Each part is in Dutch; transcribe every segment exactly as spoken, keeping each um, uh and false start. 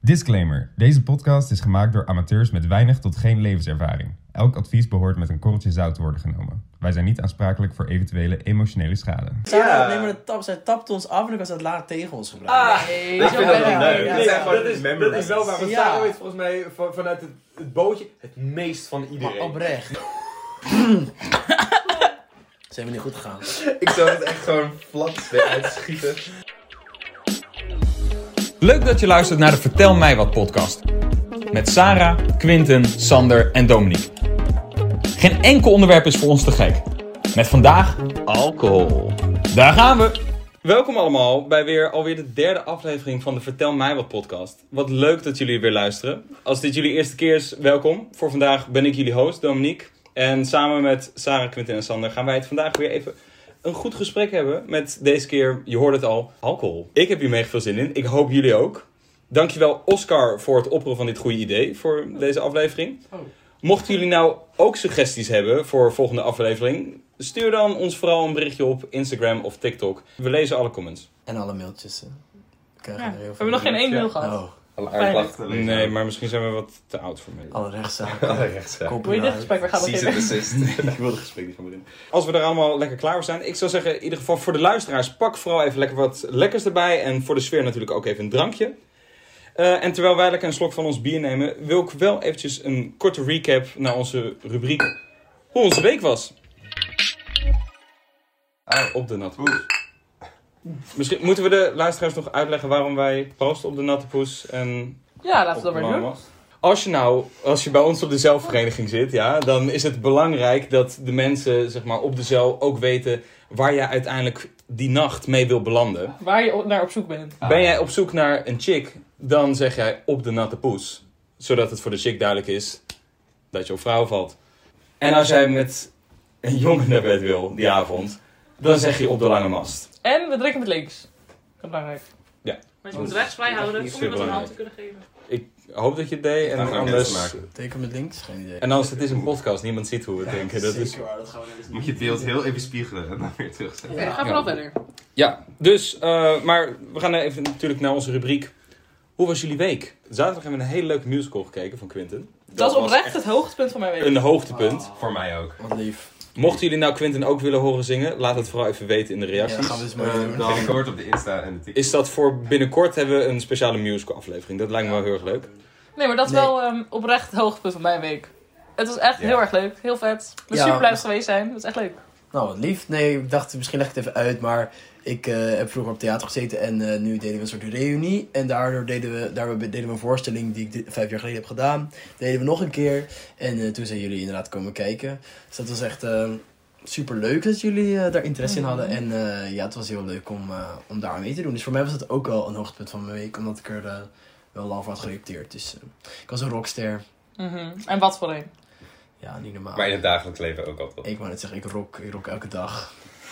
Disclaimer. Deze podcast is gemaakt door amateurs met weinig tot geen levenservaring. Elk advies behoort met een korreltje zout te worden genomen. Wij zijn niet aansprakelijk voor eventuele emotionele schade. Ja, nee, maar de tap, zij tapte ons af en dan kan ze het later tegen ons gebruiken. Ah, nee, dat zo vind ik wel leuk. ja, Dat ja, dat ja. is, dat is wel waar. Want Ja. Sarah weet volgens mij van, vanuit het, het bootje het meest van iedereen. Maar oprecht. Ze hebben niet goed gegaan. Ik zou het echt gewoon plat eruit schieten. Leuk dat je luistert naar de Vertel mij wat podcast. Met Sarah, Quinten, Sander en Dominique. Geen enkel onderwerp is voor ons te gek. Met vandaag alcohol. Daar gaan we! Welkom allemaal bij weer alweer de derde aflevering van de Vertel mij wat podcast. Wat leuk dat jullie weer luisteren. Als dit jullie eerste keer is, welkom. Voor vandaag ben ik jullie host, Dominique. En samen met Sarah, Quinten en Sander gaan wij het vandaag weer even een goed gesprek hebben met deze keer, je hoorde het al, alcohol. Ik heb hier mega veel zin in. Ik hoop jullie ook. Dankjewel Oscar voor het oproepen van dit goede idee voor deze aflevering. Mochten jullie nou ook suggesties hebben voor volgende aflevering, stuur dan ons vooral een berichtje op Instagram of TikTok. We lezen alle comments. En alle mailtjes. hè. We krijgen Ja. er heel We veel. hebben nog geen één mail gehad. Oh, Alle Fijn. aanklachten lezen. Nee, maar misschien zijn we wat te oud voor mee. alle rechtszaken. Alle rechtszaken. Wil je dit gesprek weer gaan Cease and beginnen? desist. Ik wil het gesprek niet gaan beginnen. Als we er allemaal lekker klaar voor zijn. Ik zou zeggen, in ieder geval voor de luisteraars, pak vooral even lekker wat lekkers erbij. En voor de sfeer natuurlijk ook even een drankje. Uh, en terwijl wij lekker een slok van ons bier nemen, wil ik wel eventjes een korte recap naar onze rubriek hoe onze week was. Oh, Op de natte poes. Misschien moeten we de luisteraars nog uitleggen waarom wij proosten op de natte poes en Ja, laten we op dat de maar doen. mama's. Als je nou, als je bij ons op de zelfvereniging zit, ja, dan is het belangrijk dat de mensen zeg maar, op de zel ook weten waar je uiteindelijk die nacht mee wil belanden. Waar je naar op zoek bent. Ben jij op zoek naar een chick, dan zeg jij op de natte poes. Zodat het voor de chick duidelijk is dat je op vrouw valt. En als jij met een jongen naar bed wil die avond, dan zeg je op de lange mast. En we drinken met links. Dat is belangrijk. Ja. Maar je moet rechts vrij houden om Niet iemand een belangrijk. hand te kunnen geven. Ik hoop dat je het deed en gaan we anders... mensen maken. Teken met links? Geen idee. En anders, het is een podcast, niemand ziet hoe we denken. Dat is... Zeker waar, dat gaan we net eens Moet je het beeld heel even spiegelen en dan weer terugzetten. Oké, dan gaan we Ja. vooral verder. Ja, dus, uh, maar we gaan even natuurlijk naar onze rubriek. Hoe was jullie week? Zaterdag hebben we een hele leuke musical gekeken van Quinten. Dat was oprecht echt het hoogtepunt van mijn week. een hoogtepunt. Voor mij ook. Wat lief. Mochten jullie nou Quinten ook willen horen zingen, laat het vooral even weten in de Ja, reacties. dat gaan we dus maar Uh, doen. dan binnenkort op de Insta en de TikTok. Is dat voor binnenkort hebben we een speciale musical aflevering. Dat lijkt me wel heel erg leuk. Nee, maar dat is Nee. wel um, oprecht het hoogtepunt van mijn week. Het was echt Ja. heel erg leuk. Heel vet. Ik ben Ja. super blij dat we geweest zijn. Het was echt leuk. Nou, wat lief. Nee, ik dacht misschien leg ik het even uit, maar ik eh, heb vroeger op theater gezeten en eh, nu deden we een soort reunie. En daardoor deden we, daar deden we een voorstelling die ik di- vijf jaar geleden heb gedaan. Deden we nog een keer en eh, toen zijn jullie inderdaad komen kijken. Dus dat was echt eh, super leuk dat jullie eh, daar interesse in hadden. En eh, ja, het was heel leuk om, eh, om daar aan mee te doen. Dus voor mij was het ook wel een hoogtepunt van mijn week, omdat ik er eh, wel lang voor had gerepeteerd. Dus eh, ik was een rockster. Mhm. En wat voor een? Ja, niet normaal. Maar in het dagelijks leven ook altijd. Ik wou net zeggen, ik rock, ik rock elke dag.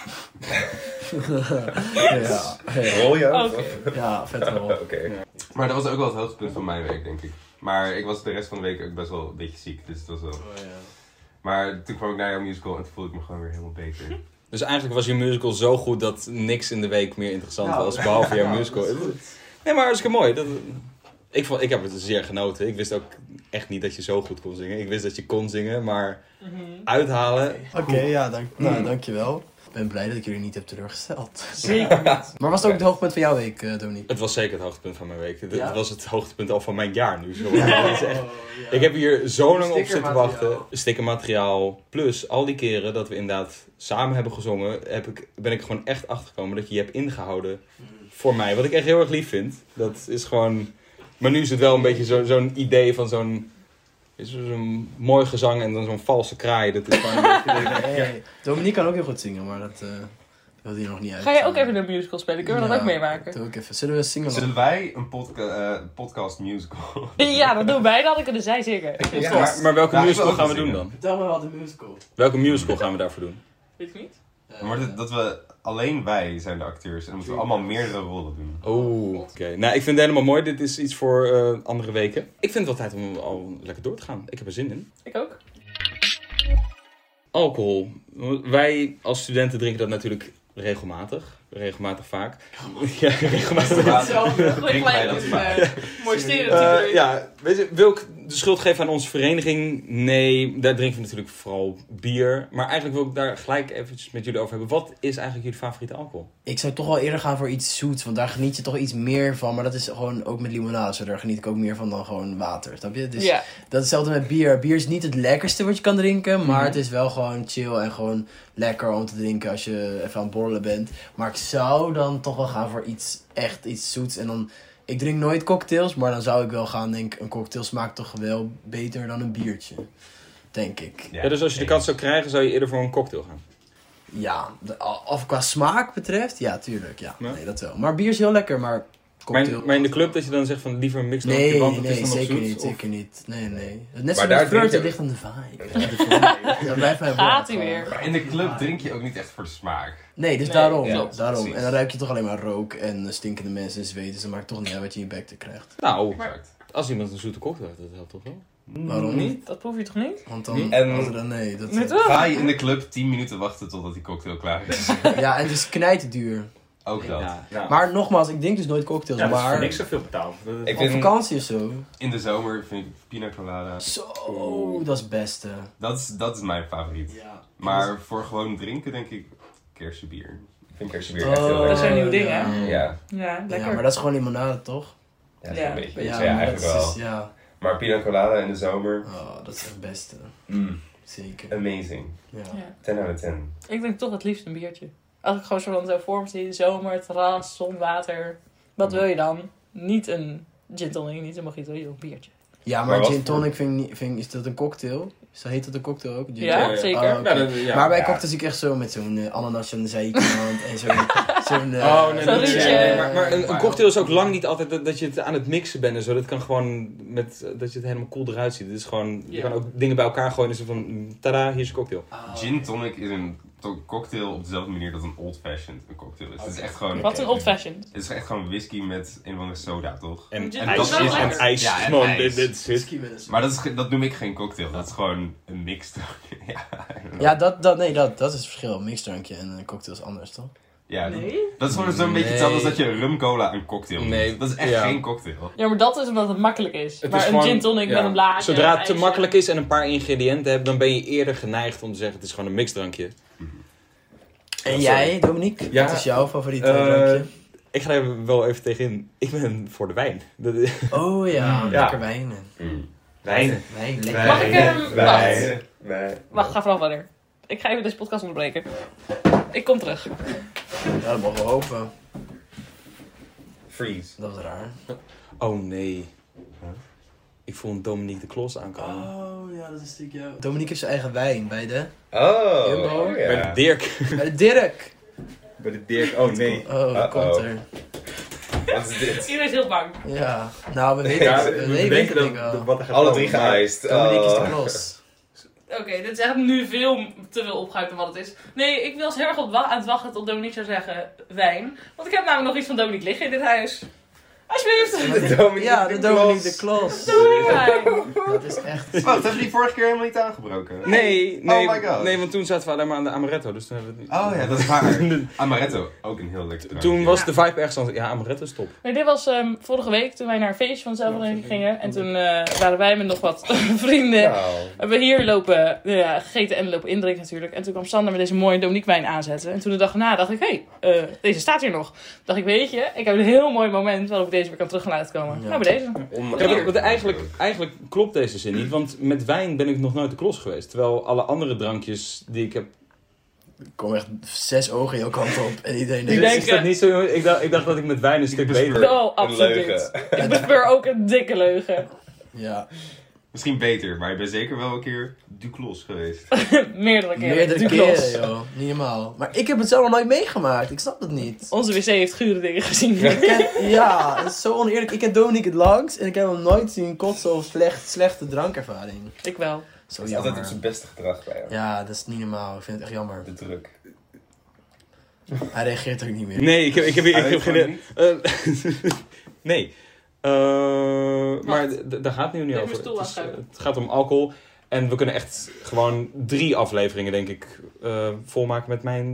ja, ja, Rol je? Oké. ja, vet wel. Oké. Maar dat was ook wel het hoogtepunt van mijn week, denk ik. Maar ik was de rest van de week ook best wel een beetje ziek. Dus het was wel... Maar toen kwam ik naar jouw musical en toen voelde ik me gewoon weer helemaal beter. Dus eigenlijk was je musical zo goed dat niks in de week meer interessant Nou, was, behalve jouw ja, musical. dat is goed. Nee, maar hartstikke mooi. Dat, ik, vond, ik heb het zeer genoten. Ik wist ook echt niet dat je zo goed kon zingen. Ik wist dat je kon zingen, maar uithalen... Oké, ja, dank, nou, dankjewel. Ik ben blij dat ik jullie niet heb teleurgesteld. Zeker niet. Maar was het ook het hoogtepunt van jouo week, uh, Dominique? Het was zeker het hoogtepunt van mijn week. Het, Ja? het was het hoogtepunt al van mijn jaar nu. Zo. Het is echt- Ik heb hier zo lang op zitten Stickermateriaal. wachten. Stickermateriaal. Plus al die keren dat we inderdaad samen hebben gezongen, heb ik, ben ik gewoon echt achtergekomen dat je je hebt ingehouden voor mij. Wat ik echt heel erg lief vind. Dat is gewoon... Maar nu is het wel een beetje zo, zo'n idee van zo'n... Is er zo'n mooi gezang en dan zo'n valse kraai. Dat is gewoon een beetje... Hey, Dominique kan ook heel goed zingen, maar dat uh, wil hij nog niet uit. Ga jij ook even een musical spelen? Kunnen we dat Ja, ook meemaken? Doe ik even. Zullen we zingen? Zullen wij een podca- uh, podcast musical? Ja, dat doen wij dan. Dan kunnen zij zingen. Ja. Maar, maar welke Ja, ik wil musical ook gaan we wel doen zingen. dan? Vertel me wat een musical. Welke musical gaan we daarvoor doen? Weet ik niet. Maar dat, dat we alleen wij zijn de acteurs en dan moeten we allemaal meerdere rollen doen. Oeh, oké. Nou, ik vind het helemaal mooi. Dit is iets voor uh, andere weken. Ik vind het wel tijd om al lekker door te gaan. Ik heb er zin in. Ik ook. Alcohol. Wij als studenten drinken dat natuurlijk regelmatig. regelmatig vaak. ja, regelmatig. Hetzelfde. Gooi Drink mij gelijk dat een maar. uh, mooi stereotype. Uh, ja, weet je, wil ik de schuld geven aan onze vereniging? Nee, daar drinken we natuurlijk vooral bier. Maar eigenlijk wil ik daar gelijk eventjes met jullie over hebben. Wat is eigenlijk jullie favoriete alcohol? Ik zou toch wel eerder gaan voor iets zoets, want daar geniet je toch iets meer van. Maar dat is gewoon ook met limonade, zo, daar geniet ik ook meer van dan gewoon water, snap je? Dus Ja. dat is hetzelfde met bier. Bier is niet het lekkerste wat je kan drinken, maar Mhm. het is wel gewoon chill en gewoon lekker om te drinken als je even aan het borrelen bent. Maar ik zou dan toch wel gaan voor iets, echt iets zoets. En dan, ik drink nooit cocktails, maar dan zou ik wel gaan denken, een cocktail smaakt toch wel beter dan een biertje. Denk ik. Ja, dus als je de kans zou krijgen, zou je eerder voor een cocktail gaan. Ja, de, of qua smaak betreft, ja, tuurlijk. Ja, Ja. nee, dat wel. Maar bier is heel lekker, maar cocktail... Maar, maar in de club dat je dan zegt van liever een mix Nee, want het nee, is dan nog zeker zoet, niet, of- zeker niet. Nee, nee. Net Maar zoals daar met flirten drink je- ligt aan de vibe. Ja, de vibe. Dat blijft mij Gaat woord, hij gewoon. weer. Maar in de club drink je ook niet echt voor de smaak. Nee, dus Nee, daarom. ja, daarom. precies. En dan ruik je toch alleen maar rook en eh, stinkende mensen en zweet. Dus dan maakt het toch niet uit wat je in je bek te krijgt. Nou, Exact. als iemand een zoete cocktail heeft, dat helpt toch wel? Waarom niet? Dat proef je toch niet? Want dan... En- als er dan nee, dat, Nee, toch? Ga je in de club tien minuten wachten totdat die cocktail klaar is. ja, en het is knijtduur. Ook dat. Ja, ja. Maar nogmaals, ik drink dus nooit cocktails. Ja, dat is maar voor niks zoveel betaald. Dat is- Ik op vind vakantie of zo. in de zomer vind ik pina colada. Zo, dat is het beste. Dat is, dat is mijn favoriet. Ja. Maar voor gewoon drinken denk ik kersenbier. Ik vind kersenbier Oh, echt heel Dat lekker. zijn nieuwe dingen, ja. hè? Ja, Ja, lekker. Ja, maar dat is gewoon limonade, toch? ja, dat is Ja. een beetje. Ja, Ja, maar eigenlijk dat wel. is, ja. Maar pina colada in de zomer, Oh, dat is echt het beste. mm, Zeker. amazing. Ja. Ja. ten out of ten. Ik denk toch het liefst een biertje. Als ik gewoon zo van zo voor me zie, zomer, terras, zon, water. Wat wil je dan? Niet een gin tonic, niet een mojito, een biertje. Ja, maar, Maar wat gin voor- tonic vind ik niet, vind, ik- is dat een cocktail? Zo heet dat een cocktail ook? Gin Ja, tonic? zeker. Oh, oké. Ja, dat- ja. maar bij Ja. cocktails zie ik echt zo met zo'n uh, ananas aan de zijkant en zo'n... zo'n eh, Oh, nee, Zo'n dat is- rietje. nee, maar, maar een, een cocktail is ook lang niet altijd dat, dat je het aan het mixen bent en zo. Dat kan gewoon met, dat je het helemaal cool eruit ziet. Het is gewoon, je Ja. kan ook dingen bij elkaar gooien en zo van, tada, hier is een cocktail. Ah, Gin tonic is een to- cocktail op dezelfde manier dat een old fashioned een cocktail is. Het is echt gewoon, Wat een old fashioned. het is echt gewoon whisky met een of andere soda, toch? En, Gin en tonic dat is wel is lekker. en ijs. Ja, en gewoon, ijs. dit, dit zit. whisky met een- Maar dat, is, ge- dat noem ik geen cocktail, dat is gewoon een mix. ja, Ja, dat, dat, nee, dat, dat is het verschil. Een mixdrankje en een cocktail is anders, toch? ja, dat- Nee? dat is gewoon zo'n Nee. beetje hetzelfde als dat je rum cola een cocktail noemt. Nee, Dat is echt ja. geen cocktail. Ja, maar dat is omdat het makkelijk is. Het maar is een gewoon- gin tonic ja. met een blaadje. Zodra het te ijsje. makkelijk is en een paar ingrediënten hebt, dan ben je eerder geneigd om te zeggen het is gewoon een mixdrankje. En Sorry. jij, Dominique? Ja. Wat is jouw favoriete Eh, drankje? Ik ga er wel even tegenin. Ik ben voor de wijn. Dat is- Oh ja, Ja. lekker wijnen. Wijn. Wijn, lekker. Mag ik hem- Wijn, wijn. Wacht, ga vanaf verder. Ik ga even deze podcast onderbreken. Ik kom terug. Ja, dat mogen we hopen. Freeze. Dat was raar. Oh nee. Ik voel een Dominique de Klos aankomen. Oh ja, dat is natuurlijk jou. Dominique heeft zijn eigen wijn bij de... Oh, Jumbo. oh ja. Bij de Dirk. Bij de Dirk. Bij de Dirk. Oh nee. Oh, Uh-oh. komt er. Wat is dit? Iedereen is heel bang. Ja, nou we weten Ja, het. we We denken weten dat, het wel. dat wat er gaat Alle komen, drie maar- geëist. Dominique is de Oh. klos. Oké, dit is echt nu veel te veel opgehuid wat het is. Nee, ik was heel erg op wa- aan het wachten tot Dominique zou zeggen wijn. Want ik heb namelijk nog iets van Dominique liggen in dit huis. Alsjeblieft. De Dominique Ja, de Dominique de Klos. klos. Dominique wijn. Dat is echt... Wacht, hebben we die vorige keer helemaal niet aangebroken? Nee, nee, Oh my god. nee, want toen zaten we alleen maar aan de Amaretto, dus toen hebben we het niet. Oh ja, dat is waar. Amaretto, ook een heel lekker drankje. Toen was Ja. de vibe ergens anders. Ja, Amaretto is top. Nee, dit was ehm, vorige week toen wij naar een feestje van de zelfvereniging gingen. En toen eh, waren wij met nog wat vrienden. Nou, Hebben we hier lopen ja, gegeten en lopen indrinken natuurlijk. En toen kwam Sander met deze mooie Dominique wijn aanzetten. En toen de dag erna dacht ik, hé, hey, deze staat hier nog. Dacht ik, weet je, ik heb een heel mooi moment waarop ik deze weer kan terug gaan laten komen. Ja. Nou, bij deze. Ja, want, want eigenlijk, eigenlijk klopt deze zin niet, want met wijn ben ik nog nooit de Klos geweest. Terwijl alle andere drankjes die ik heb... Er komen echt zes ogen jouw kant op. En iedereen Ik denkt... denk- Is dat niet zo? Ik dacht, ik dacht dat ik met wijn een stuk bespeur- beter... Oh, absoluut. leugen. Ik bespeur ook een dikke leugen. Ja, Misschien beter, maar ik ben zeker wel een keer Duclos geweest. Meerdere keren. meerdere Duclos. keren, joh. Niet normaal. Maar ik heb het zelf nog nooit meegemaakt. Ik snap het niet. Onze wc heeft gure dingen gezien. Ik ken, ja, het is zo oneerlijk. Ik ken Dominique het langst en ik heb hem nooit zien kotsen of slecht, slechte drankervaring. Ik wel. Zo Dat is altijd op jammer. zijn beste gedrag bij hem. Ja, dat is niet normaal. Ik vind het echt jammer. De druk. Hij reageert ook niet meer. Nee, ik heb, ik heb, ik Hij heb weet geen... gewoon niet. eh, nee. Eh, maar d- d- daar gaat het nu niet Even over. mijn stoel Het, is, eh, aanschuiven. het gaat om alcohol. En we kunnen echt gewoon drie afleveringen, denk ik, eh, volmaken met mijn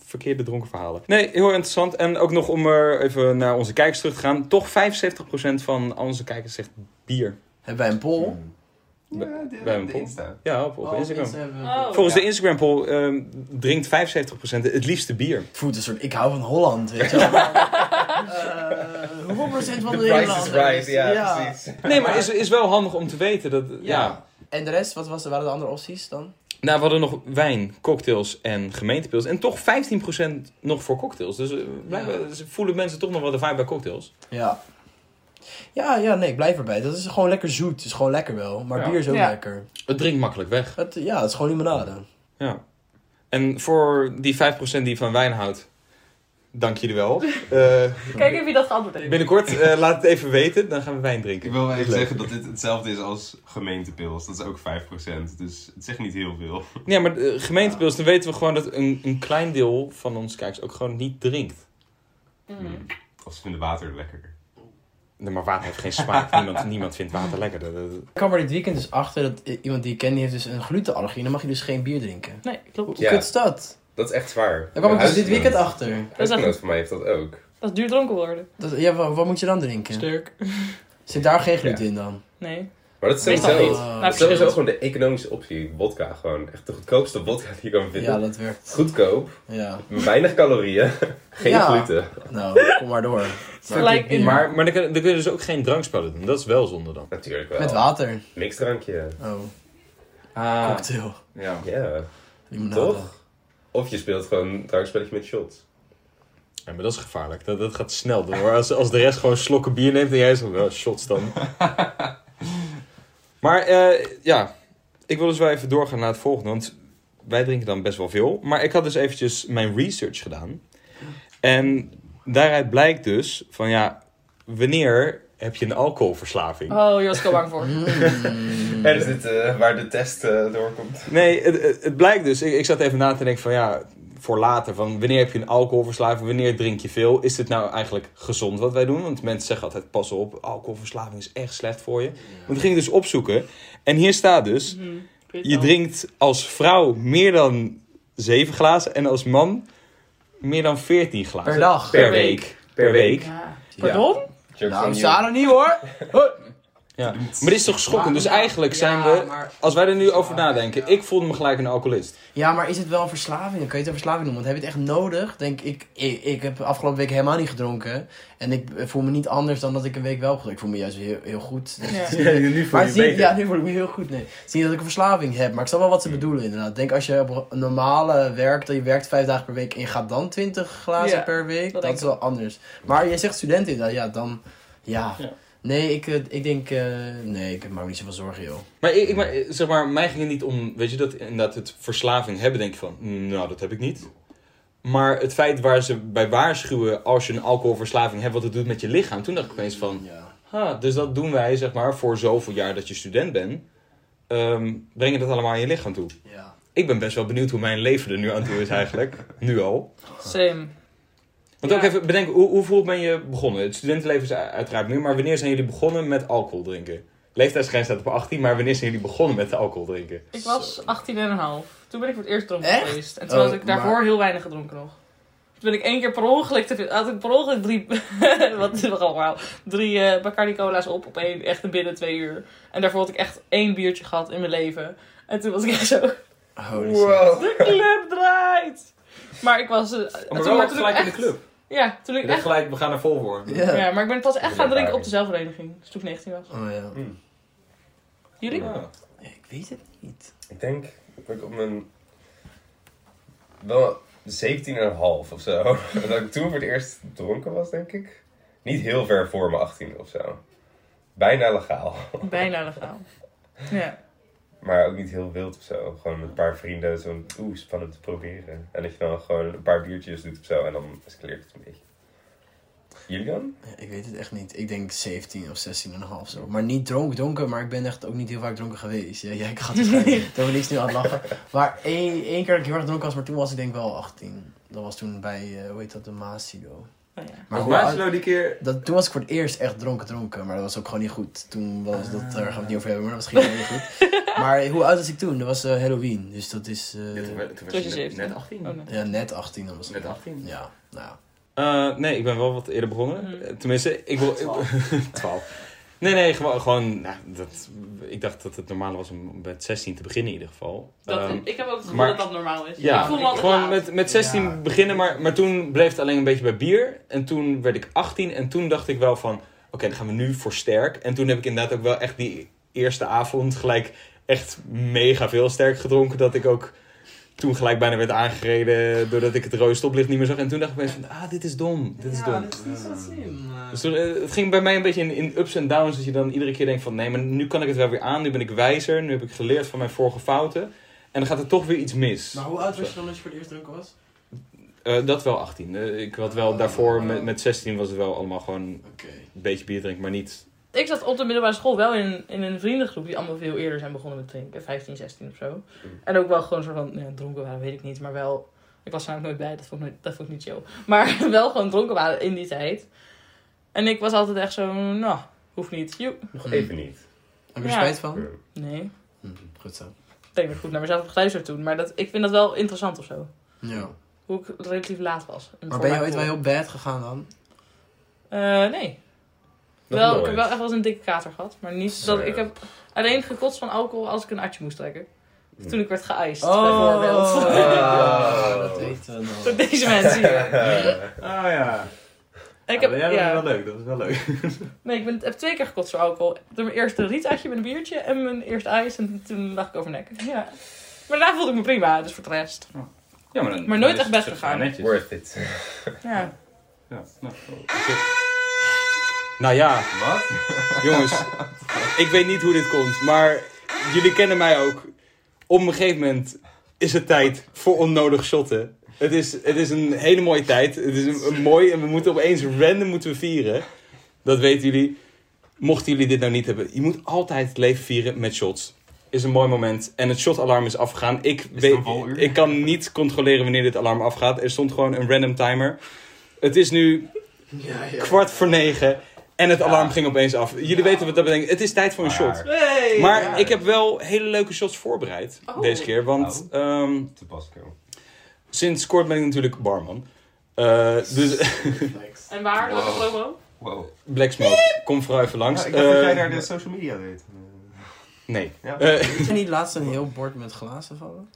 verkeerde dronken verhalen. Nee, heel interessant. En ook nog om er even naar onze kijkers terug te gaan. Toch vijfenzeventig procent van onze kijkers zegt bier. Hebben wij een poll? Ja, de, Bij een de poll. Insta. Ja, op, op Oh, Instagram. Insta hebben we een Oh. poll. Volgens Ja. de Instagram poll ehm, drinkt vijfenzeventig procent het liefste bier. Het voelt een soort, ik hou van Holland, weet je wel. uh, hoeveel procent van de, The price Nederlanders? is right, ja, precies. Nee, maar is, is wel handig om te weten. Dat, ja. Ja. En de rest, wat was, waren de andere opties dan? Nou, we hadden nog wijn, cocktails en gemeentepils. En toch vijftien procent nog voor cocktails. Dus uh, blijkbaar ze voelen mensen toch nog wel de vibe bij cocktails. Ja. Ja, ja, nee, ik blijf erbij. Dat is gewoon lekker zoet. Het is gewoon lekker wel. Maar Ja. bier is ook Ja. lekker. Het drinkt makkelijk weg. Het, ja, het is gewoon limonade. Ja. En voor die vijf procent die van wijn houdt, dank jullie wel. Uh, Kijk even wie dat geantwoord heeft. binnenkort, uh, laat het even weten, dan gaan we wijn Ik drinken. wil wel even Leuk. zeggen dat dit hetzelfde is als gemeentepils. Dat is ook vijf procent. Dus het zegt niet heel veel. Ja, maar uh, gemeentepils, dan weten we gewoon dat een, een klein deel van onze kijkers ook gewoon niet drinkt. Mm. Of ze vinden water lekkerder. Nee, maar water heeft geen smaak. niemand, niemand vindt water lekker. Dat- dat- Ik kwam er dit weekend dus achter dat i- iemand die ik ken, die heeft dus een glutenallergie. Dan mag je dus geen bier drinken. Nee, klopt. Hoe Ja. kut is dat? Dat is echt zwaar. Daar kwam ik dus dit weekend achter. Dat is echt- Huisgenoot van mij heeft dat ook. Dat is duur dronken worden. Dat, ja, wat, wat moet je dan drinken? Sterk. Zit daar geen gluten in dan? Nee. Maar dat is Meestal sowieso, niet. Oh. Nou, dat is sowieso verschilt. gewoon de economische optie. Wodka gewoon. Echt de goedkoopste wodka die je kan vinden. Ja, dat werkt. Goedkoop. Ja. Weinig calorieën. Geen Ja. gluten. Nou, kom maar door. Gelijk in- Maar, maar dan, kun, dan kun je dus ook geen drankspellen doen. Dat is wel zonde dan. Natuurlijk wel. Met water. Mixdrankje. Oh, Ah, cocktail. ja. Ja. Limonade. Toch? Of je speelt gewoon een drankspelletje met shots. Ja, maar dat is gevaarlijk. Dat, dat gaat snel door. hoor. Als, als de rest gewoon slokken bier neemt en jij zo, wel shots dan. Maar eh, ja, ik wil dus wel even doorgaan naar het volgende. Want wij drinken dan best wel veel. Maar ik had dus eventjes mijn research gedaan. En daaruit blijkt dus van ja, wanneer heb je een alcoholverslaving? Oh, je was ik al bang voor. Mm. En is dit uh, waar de test uh, doorkomt? Nee, het, het, het blijkt dus. Ik, ik zat even na te denken van ja, voor later. Van wanneer heb je een alcoholverslaving? Wanneer drink je veel? Is dit nou eigenlijk gezond wat wij doen? Want mensen zeggen altijd, pas op, alcoholverslaving is echt slecht voor je. Maar toen ging ik dus opzoeken. En hier staat dus, Mhm. Ik weet je wel. drinkt als vrouw meer dan zeven glazen. En als man meer dan veertien glazen. Per dag. Per Per week. Per week. Ja. Pardon? Nou, Sarah niet hoor. Hoi. Ja. Maar dit is toch schokkend? Dus eigenlijk zijn Ja, we, maar- als wij er nu over nadenken, ik voelde me gelijk een alcoholist. Ja, maar is het wel een verslaving? Dan kan je het een verslaving noemen. Want heb je het echt nodig? Denk ik, ik, ik heb afgelopen week helemaal niet gedronken. En ik voel me niet anders dan dat ik een week wel heb gedronken. Ik voel me juist heel, heel goed. Ja. nu Maar het is niet, ja, nu voel ik me heel goed. Nee. Het is niet dat ik een verslaving heb, maar ik snap wel wat ze bedoelen inderdaad. Denk als je op een normale werk, dat je werkt vijf dagen per week en je gaat dan twintig glazen Ja, per week, dat dat, denk is ik wel anders. Maar je zegt student inderdaad, ja, dan, ja. Ja. Nee, ik, eh, ik denk, eh, nee, ik maak me niet zoveel zorgen, joh. Maar, ik, ik, maar zeg maar, mij ging het niet om, weet je, dat inderdaad het verslaving hebben, denk ik van, nou, dat heb ik niet. Maar het feit waar ze bij waarschuwen als je een alcoholverslaving hebt, wat het doet met je lichaam, toen dacht ik opeens van, Ja. ah, dus dat doen wij, zeg maar, voor zoveel jaar dat je student bent, ehm, breng je dat allemaal aan je lichaam toe. Ja. Ik ben best wel benieuwd hoe mijn leven er nu aan toe is eigenlijk, nu al. Same. Want ook Ja. even bedenken, hoe, hoe vroeg ben je begonnen? Het studentenleven is uiteraard nu, maar wanneer zijn jullie begonnen met alcohol drinken? Leeftijdsgrens staat op achttien, maar wanneer zijn jullie begonnen met alcohol drinken? Ik was achttien en een half. Toen ben ik voor het eerst dronken Echt? geweest. En toen Oh, had ik daarvoor maar- heel weinig gedronken nog. Toen ben ik één keer per ongeluk, te veel, had ik per ongeluk drie, wat is het allemaal, drie uh, Bacardi Cola's op op één, echt binnen twee uur. En daarvoor had ik echt één biertje gehad in mijn leven. En toen was ik echt zo, Holy shit. Wow. de club draait! Maar ik was... uh, Oh, toen, maar wel maar toen gelijk ik in de echt- club. Ja, toen ik Ik dacht echt... gelijk, we gaan er vol voor. Ja. Ja, maar ik ben pas echt gaan drinken op de ervaring. zelfvereniging. Dus toen ik negentien was. Oh ja. Jullie? Ja. Ik weet het niet. Ik denk dat ik op mijn... Wel zeventien en een half of zo. Dat ik toen voor het eerst dronken was, denk ik. Niet heel ver voor mijn achttiende of zo. Bijna legaal. Bijna legaal. Ja. Maar ook niet heel wild of zo. Gewoon met een paar vrienden zo'n... Oeh, spannend te proberen. En dat je dan gewoon een paar biertjes doet of zo. En dan escaleert het een beetje. Jullie dan? Ja, ik weet het echt niet. Ik denk zeventien of zestien en een half zo. Maar niet dronken, dronken, maar ik ben echt ook niet heel vaak dronken geweest. Ja, jij gaat waarschijnlijk door niks nu aan het lachen. Maar één, één keer dat ik heel erg dronken was, maar toen was ik denk wel achttien. Dat was toen bij, uh, hoe heet dat, de Maasido. Oh, ja. Maar Maar hoe, Slo die keer... dat, toen was ik voor het eerst echt dronken dronken, maar dat was ook gewoon niet goed. Toen was dat, daar gaan we het niet over hebben, maar dat was geen niet goed. Maar hoe oud was ik toen? Dat was uh, Halloween, dus dat is... Uh, Ja, toen, wa- toen was Toen je was je net, zeventien. net achttien. Oh, nee. ja, net achttien dan was het. Net achttien. Ja, nou ja. Uh, nee, ik ben wel wat eerder begonnen. Mm. Uh, Tenminste, ik wil... twaalf. Nee, nee, gewoon... gewoon nou, dat, ik dacht dat het normaal was om met zestien te beginnen in ieder geval. Dat, Um, ik heb ook het gevoel maar- dat dat normaal is. Ja, ik voel me altijd gewoon laat. met, met zestien Ja. beginnen, maar, maar toen bleef het alleen een beetje bij bier. En toen werd ik achttien en toen dacht ik wel van, oké, okay, dan gaan we nu voor sterk. En toen heb ik inderdaad ook wel echt die eerste avond gelijk echt mega veel sterk gedronken. Dat ik ook toen gelijk bijna werd aangereden doordat ik het rode stoplicht niet meer zag. En toen dacht ik opeens van, ah, dit is dom, dit is dom. dat is niet zo slim. Dus toen, eh, het ging bij mij een beetje in, in ups en downs. Dat je dan iedere keer denkt van, nee, maar nu kan ik het wel weer aan. Nu ben ik wijzer, nu heb ik geleerd van mijn vorige fouten. En dan gaat er toch weer iets mis. Maar hoe oud was je dan als je voor het eerst dronken was? Uh, dat wel achttien. Uh, ik had wel daarvoor, met, met zestien was het wel allemaal gewoon een Oké. beetje bier drinken, maar niet... Ik zat op de middelbare school wel in, in een vriendengroep die allemaal veel eerder zijn begonnen met drinken. vijftien, zestien of zo. En ook wel gewoon soort van, ja, dronken waren, weet ik niet. Maar wel, ik was er ook nooit bij, dat vond ik, nooit, dat vond ik niet chill. Maar wel gewoon dronken waren in die tijd. En ik was altijd echt zo, nou, hoeft niet. Joe. Nog even niet. Heb je er Ja. spijt van? Nee, Hm, goed zo. ik denk dat ik goed naar mezelf heb geluisterd toen. Maar dat, ik vind dat wel interessant of zo. Ja. Hoe ik relatief laat was. En Maar voor ben je mijn ooit wel gevoel. heel bad gegaan dan? Eh, nee. Nog Wel, ik nooit. heb wel echt wel eens een dikke kater gehad. Maar niet dat Ja. ik heb alleen gekotst van alcohol als ik een atje moest trekken. Hm. Toen ik werd geëist, Oh, bijvoorbeeld. ja, dat weten we nog. Door deze mensen hier. Ah ja. En ik Ja, heb, maar ja, dat is ja, wel leuk. Dat is wel leuk. nee, ik ben, heb twee keer gekotst voor alcohol. Door mijn eerste rietaatje met een biertje en mijn eerste ijs. En toen lag ik over nek. Ja. Maar daarna voelde ik me prima, dus voor de rest. Ja, maar, dan, Maar nooit dan echt is het best toch gegaan. netjes. Worth it. Ja. Ja, nou, nou ja, Wat? jongens, ik weet niet hoe dit komt, maar jullie kennen mij ook. Op een gegeven moment is het tijd voor onnodig shotten. Het is, het is een hele mooie tijd. Het is een, een mooi en we moeten opeens random moeten we vieren. Dat weten jullie. Mochten jullie dit nou niet hebben, je moet altijd het leven vieren met shots. Is een mooi moment. En het shotalarm is afgegaan. Ik, het weet, een vol uur? ik kan niet controleren wanneer dit alarm afgaat. Er stond gewoon een random timer. Het is nu Ja, ja. kwart voor negen. En het alarm ging opeens af. Jullie weten wat dat betekent. Het is tijd voor een shot. Hey! Maar ja. ik heb wel hele leuke shots voorbereid. Oh. Deze keer. Want ehm, Te pas komen. sinds kort ben ik natuurlijk barman. Uh, dus En waar? Welke Wow. promo? Wow. Black Smoke, kom vooral even langs. Ja, ik dacht dat Uh, jij naar de social media deed. Nee. Ja. Uh, Is er niet laatst een heel bord met glazen vallen?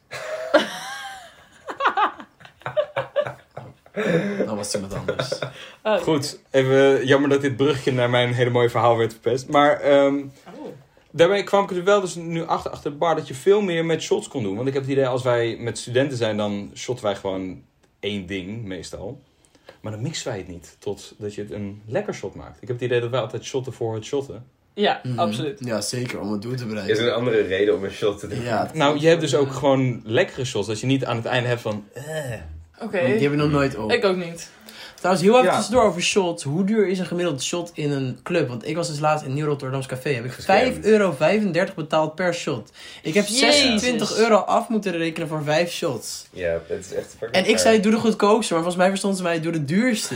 Dan was het iemand anders. Oh, goed, even jammer dat dit brugje naar mijn hele mooie verhaal werd verpest. Maar ehm, Oh. daarbij kwam ik er wel dus nu achter, achter de bar dat je veel meer met shots kon doen. Want ik heb het idee, als wij met studenten zijn, dan shotten wij gewoon één ding meestal. Maar dan mixen wij het niet, totdat je het een lekker shot maakt. Ik heb het idee dat wij altijd shotten voor het shotten. Ja, Mhm. absoluut. Ja, zeker, om het doel te Is er bereiken. een andere reden om een shot te doen? Ja, Nou, je hebt dus ook gewoon lekkere shots. Dat je niet aan het einde hebt van... eh. Oké. Die heb ik nog nooit op. Ik ook niet. Trouwens, heel even Ja. tussendoor over shots. Hoe duur is een gemiddeld shot in een club? Want ik was dus laatst in Nieuw Rotterdams Café. Heb ik Gescamd. vijf euro vijfendertig betaald per shot. Ik heb Jezus. zesentwintig euro af moeten rekenen voor vijf shots. Ja, het is echt fucking En ik zei, doe de goedkoopste. Maar volgens mij verstond ze mij, doe de duurste.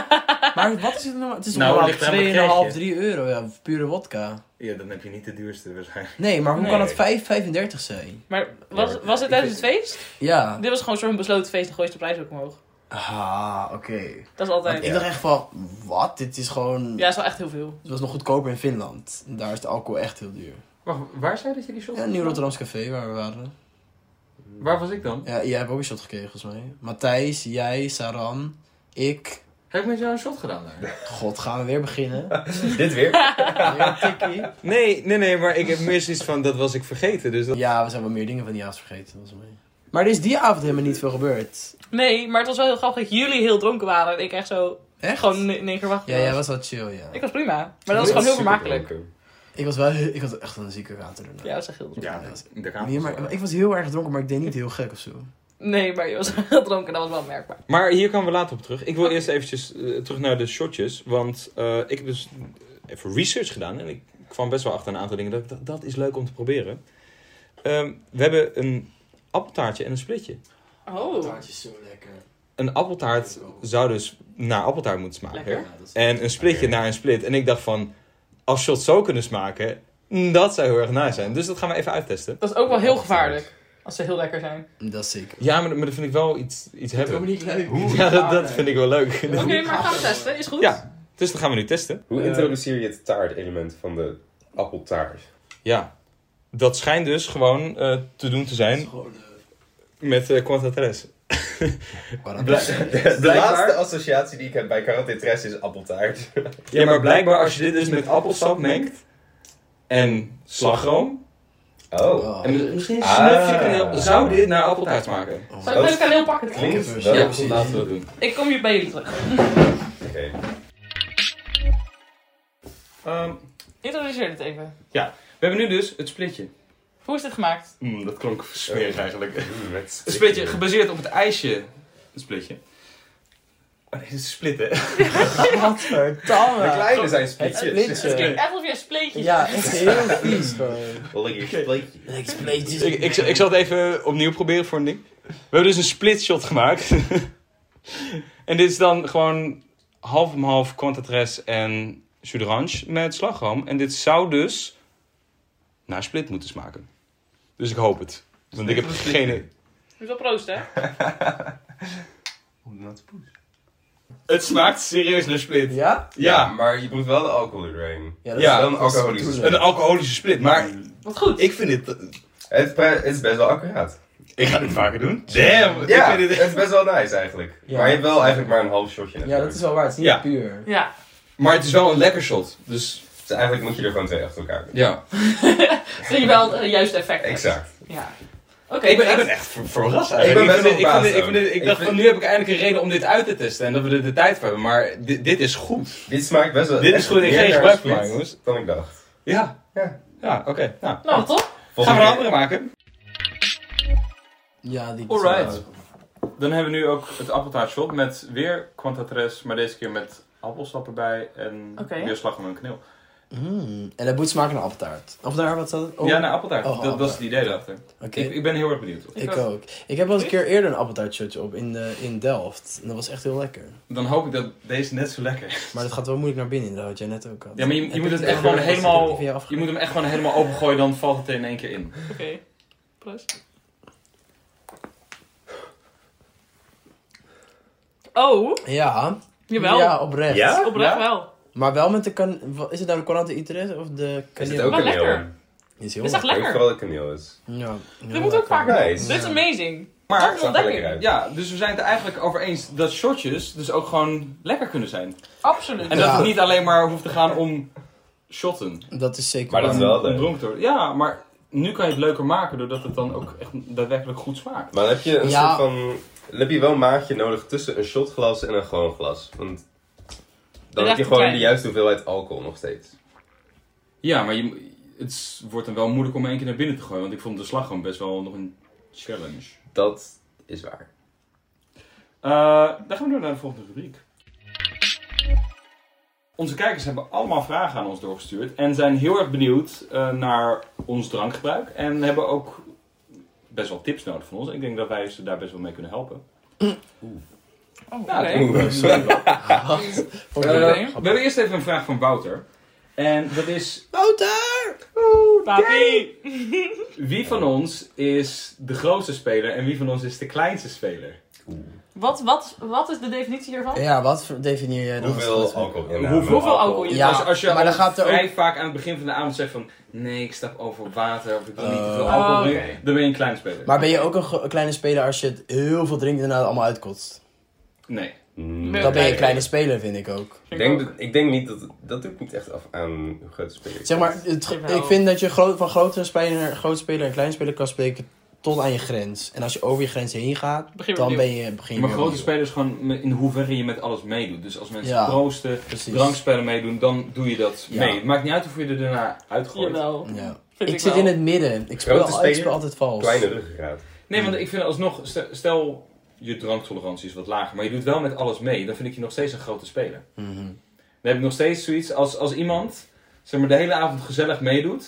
Maar wat is het nou? Het is Nou, nog het ligt aan het twee komma vijf, pakketje. drie euro. Ja, pure wodka. Ja, dan heb je niet de duurste waarschijnlijk. Nee, maar hoe Nee. kan het vijf vijfendertig zijn? Maar was, Ja, was het tijdens het feest? Ja. Dit was gewoon zo'n besloten feest, dan gooi je de prijs ook omhoog. Ah, oké. Dat is altijd... Want ik dacht echt van, wat? Dit is gewoon... Ja, dat is wel echt heel veel. Het was nog goedkoper in Finland. Daar is de alcohol echt heel duur. Wacht, waar zei dat je die shot? Ja, Nieuw Rotterdams Café waar we waren. Waar was ik dan? Ja, jij hebt ook een shot gekregen volgens mij. Matthijs, jij, Saran, ik. Heb ik met jou een shot gedaan daar? God, gaan we weer beginnen. Dit weer? Weer een tikkie. Nee, nee, nee, maar ik heb meer zoiets van, dat was ik vergeten. Dus dat... Ja, we zijn wel meer dingen van die avond vergeten volgens mij. Maar er is die avond helemaal niet veel gebeurd. Nee, maar het was wel heel grappig dat jullie heel dronken waren. En ik echt zo Echt? gewoon in één keer wachten Ja, jij was wel chill, ja. Ik was prima. Maar dat was gewoon heel vermakelijk. Ik was wel heel- ik had echt een zieke kater daarna. Ja, dat is echt heel dronken. Ja, dat, dat kan Nee, maar, maar ik was heel erg dronken, maar ik deed niet heel gek of zo. Nee, maar je was heel dronken. Dat was wel merkbaar. Maar hier komen we later op terug. Ik wil Oké. eerst eventjes eh, terug naar de shotjes. Want eh, ik heb dus even research gedaan. En ik kwam best wel achter een aantal dingen. Dat, ik dacht, dat is leuk om te proberen. Ehm, we hebben een appeltaartje en een splitje. Oh. Taartje is zo lekker. een appeltaart zou dus naar appeltaart moeten smaken. Lekker. En een splitje naar een split. En ik dacht van, als shots zo kunnen smaken, dat zou heel erg nice zijn. Dus dat gaan we even uittesten. Dat is ook wel heel gevaarlijk. Als ze heel lekker zijn. Dat is zeker. Ja, maar, maar dat vind ik wel iets, iets hebben. niet leuk. Ja, dat, dat vind ik wel leuk. Oké, maar gaan we testen. Is goed? Ja, dus dat gaan we nu testen. Hoe Uh, introduceer je het taartelement van de appeltaart? Ja, dat schijnt dus gewoon uh, te doen te zijn met uh, Quanta Tres. De laatste associatie die ik heb bij Karate Tres is appeltaart. Ja, maar blijkbaar als je dit dus met appelsap mengt en slagroom Oh. en misschien een Ah. snufje kaneel, zou dit naar appeltaart smaken? Zal ik even kaneel pakken? Klinkt Ja, wel. precies. Laten we dat doen. Ik kom hier bij jullie terug. Oké. Um, Introduceer dit even. we hebben nu dus het splitje. Hoe is dit gemaakt? Mm, dat klonk smerig eigenlijk. Mm, met Een splitje gebaseerd op het ijsje. Een splitje. Oh nee, dit is splitten. Gadverdamme. De kleine zijn Het splitjes. splitje. Het klinkt echt of je een spleetje. Ja, echt heel vies gewoon. Lekker spleetje. Lekker spleetjes. ik, ik, ik zal het even opnieuw proberen voor een ding. We hebben dus een split shot gemaakt. En dit is dan gewoon half om half Quanta Tres en jus d'orange met slagroom. En dit zou dus naar split moeten smaken. Dus ik hoop het. Want ik heb geen... Je moet wel proosten, hè? Het smaakt serieus naar split. Ja? Ja, maar je proeft wel de alcohol erin. Ja, dat Ja, is wel een dat is alcoholische de Een bedoeling. alcoholische split. Maar Wat goed. ik vind dit... Het, pre- het is best wel accuraat. Ik ga dit vaker doen. Damn. Ja, ik vind dit... het is best wel nice eigenlijk. Ja. Maar je hebt wel eigenlijk maar een half shotje. Ja, dat is wel waar. Het is niet Ja. puur. Ja. Maar het is wel een lekker shot. Dus Dus eigenlijk moet je er gewoon twee achter elkaar doen. ja. Dat je wel het juiste effect hebt. Exact. Ja. Oké. Ik ben, ik ben echt ver- verrast Ik eigenlijk. ben best vind wel dit- ik, vind dit- ik, verbaasd vind dit- ik ook. dacht Ik van, vind- nu heb ik eindelijk een reden om dit uit te testen. En dat we er de tijd voor hebben. Maar dit, dit is goed. Dit smaakt best wel... Dit is echt gewoon meer geen naar gebruik split van mij, jongens. Dan ik dacht. Ja. Ja. Ja, oké. Nou, Nou, toch? gaan we een andere maken. Ja, die Alright. Dan hebben we nu ook het appeltaart shot met weer Quanta Tres. Maar deze keer met appelsap erbij. En Oké. weer slagroom en kaneel. Mm. En dat moet smaken naar appeltaart. Of daar, wat staat het? Oh. Ja, naar appeltaart. Oh, dat, dat is het idee erachter. Oké. Ik, ik ben heel erg benieuwd. Ik ook. Ik heb wel eens een keer eerder een appeltaartshotje op in, de, in Delft. En dat was echt heel lekker. Dan hoop ik dat deze net zo lekker is. Maar dat gaat wel moeilijk naar binnen inderdaad, wat jij net ook had. Ja, maar je, Heb je moet ik het die echt van- gewoon heb ik die helemaal... van jou Je afgemaakt? moet hem echt gewoon helemaal opengooien, dan valt het er in één keer in. Oké. Proost. Oh, Ja. jawel. Ja, oprecht. Ja? Oprecht Ja? wel. Maar wel met de kan... wa- Is het nou de Courante Interesse of de Is kaneel? het ook Wel kaneel? lekker. Is heel Is echt Ik denk lekker. vooral dat het kaneel is. Ja. Dit moet ook vaker doen. Nice. Dit is amazing. Maar, Toch zag er ontdekking. lekker uit. ja, dus we zijn het er eigenlijk over eens dat shotjes dus ook gewoon lekker kunnen zijn. Absoluut. En Ja. dat het niet alleen maar hoeft te gaan om shotten. Dat is zeker Maar dat is waar. wel Om leuk. dronken te worden. Ja, maar nu kan je het leuker maken doordat het dan ook echt daadwerkelijk goed smaakt. Maar dan heb je een Ja. soort van... Dan heb je wel een maatje nodig tussen een shotglas en een gewoon glas. Want dan is heb je echt gewoon klein. de juiste hoeveelheid alcohol nog steeds. Ja, maar je, het is- wordt dan wel moeilijk om één keer naar binnen te gooien. Want ik vond de slagroom best wel nog een challenge. Dat is waar. Uh, dan gaan we door naar de volgende rubriek. Onze kijkers hebben allemaal vragen aan ons doorgestuurd. En zijn heel erg benieuwd uh, naar ons drankgebruik. En hebben ook best wel tips nodig van ons. Ik denk dat wij ze daar best wel mee kunnen helpen. Oh, Ja, oké. Oeh, sorry. Wat? Uh, we hebben eerst even een vraag van Wouter. En dat is... Wouter! Papi! Wie van ons is de grootste speler en wie van ons is de kleinste speler? Wat, wat, wat is de definitie hiervan? Ja, wat voor- definieer jij dan? als Hoeveel grootste? alcohol in Hoeveel, Hoeveel alcohol je- Ja, als, als je maar al dan gaat er vrij ook... vaak aan het begin van de avond zegt van... Nee, ik stap over water of ik wil niet te veel Oh, alcohol oké. drinken. Dan ben je een kleine speler. Maar ben je ook een, gro- een kleine speler als je het heel veel drinkt en daarna het allemaal uitkotst? Nee. Mm, Nee. Dan ben je een Nee. kleine speler, vind ik ook. Ik denk, dat, ik denk niet dat... Dat doet niet echt af aan hoe groot de speler is. Zeg maar, het, Jawel. ik vind dat je gro- van grotere speler, grote speler en kleine speler kan spreken tot aan je grens. En als je over je grens heen gaat, Begin dan opnieuw. ben je, begin je Maar weer grote opnieuw. spelers gewoon in hoeverre je met alles meedoet. Dus als mensen Ja, proosten, Precies. drankspellen meedoen, dan doe je dat Ja. mee. Het maakt niet uit of je er daarna uitgooit. Jawel. Ja. Vind Ik ik zit wel. in het midden. Ik speel, Grote al- ik speler, speel altijd vals. Kleine ruggengraat. Nee, want ik vind alsnog, stel, stel je dranktolerantie is wat lager, maar je doet wel met alles mee. Dan vind ik je nog steeds een grote speler. Mhm. Dan heb ik nog steeds zoiets als, als iemand zeg maar, de hele avond gezellig meedoet,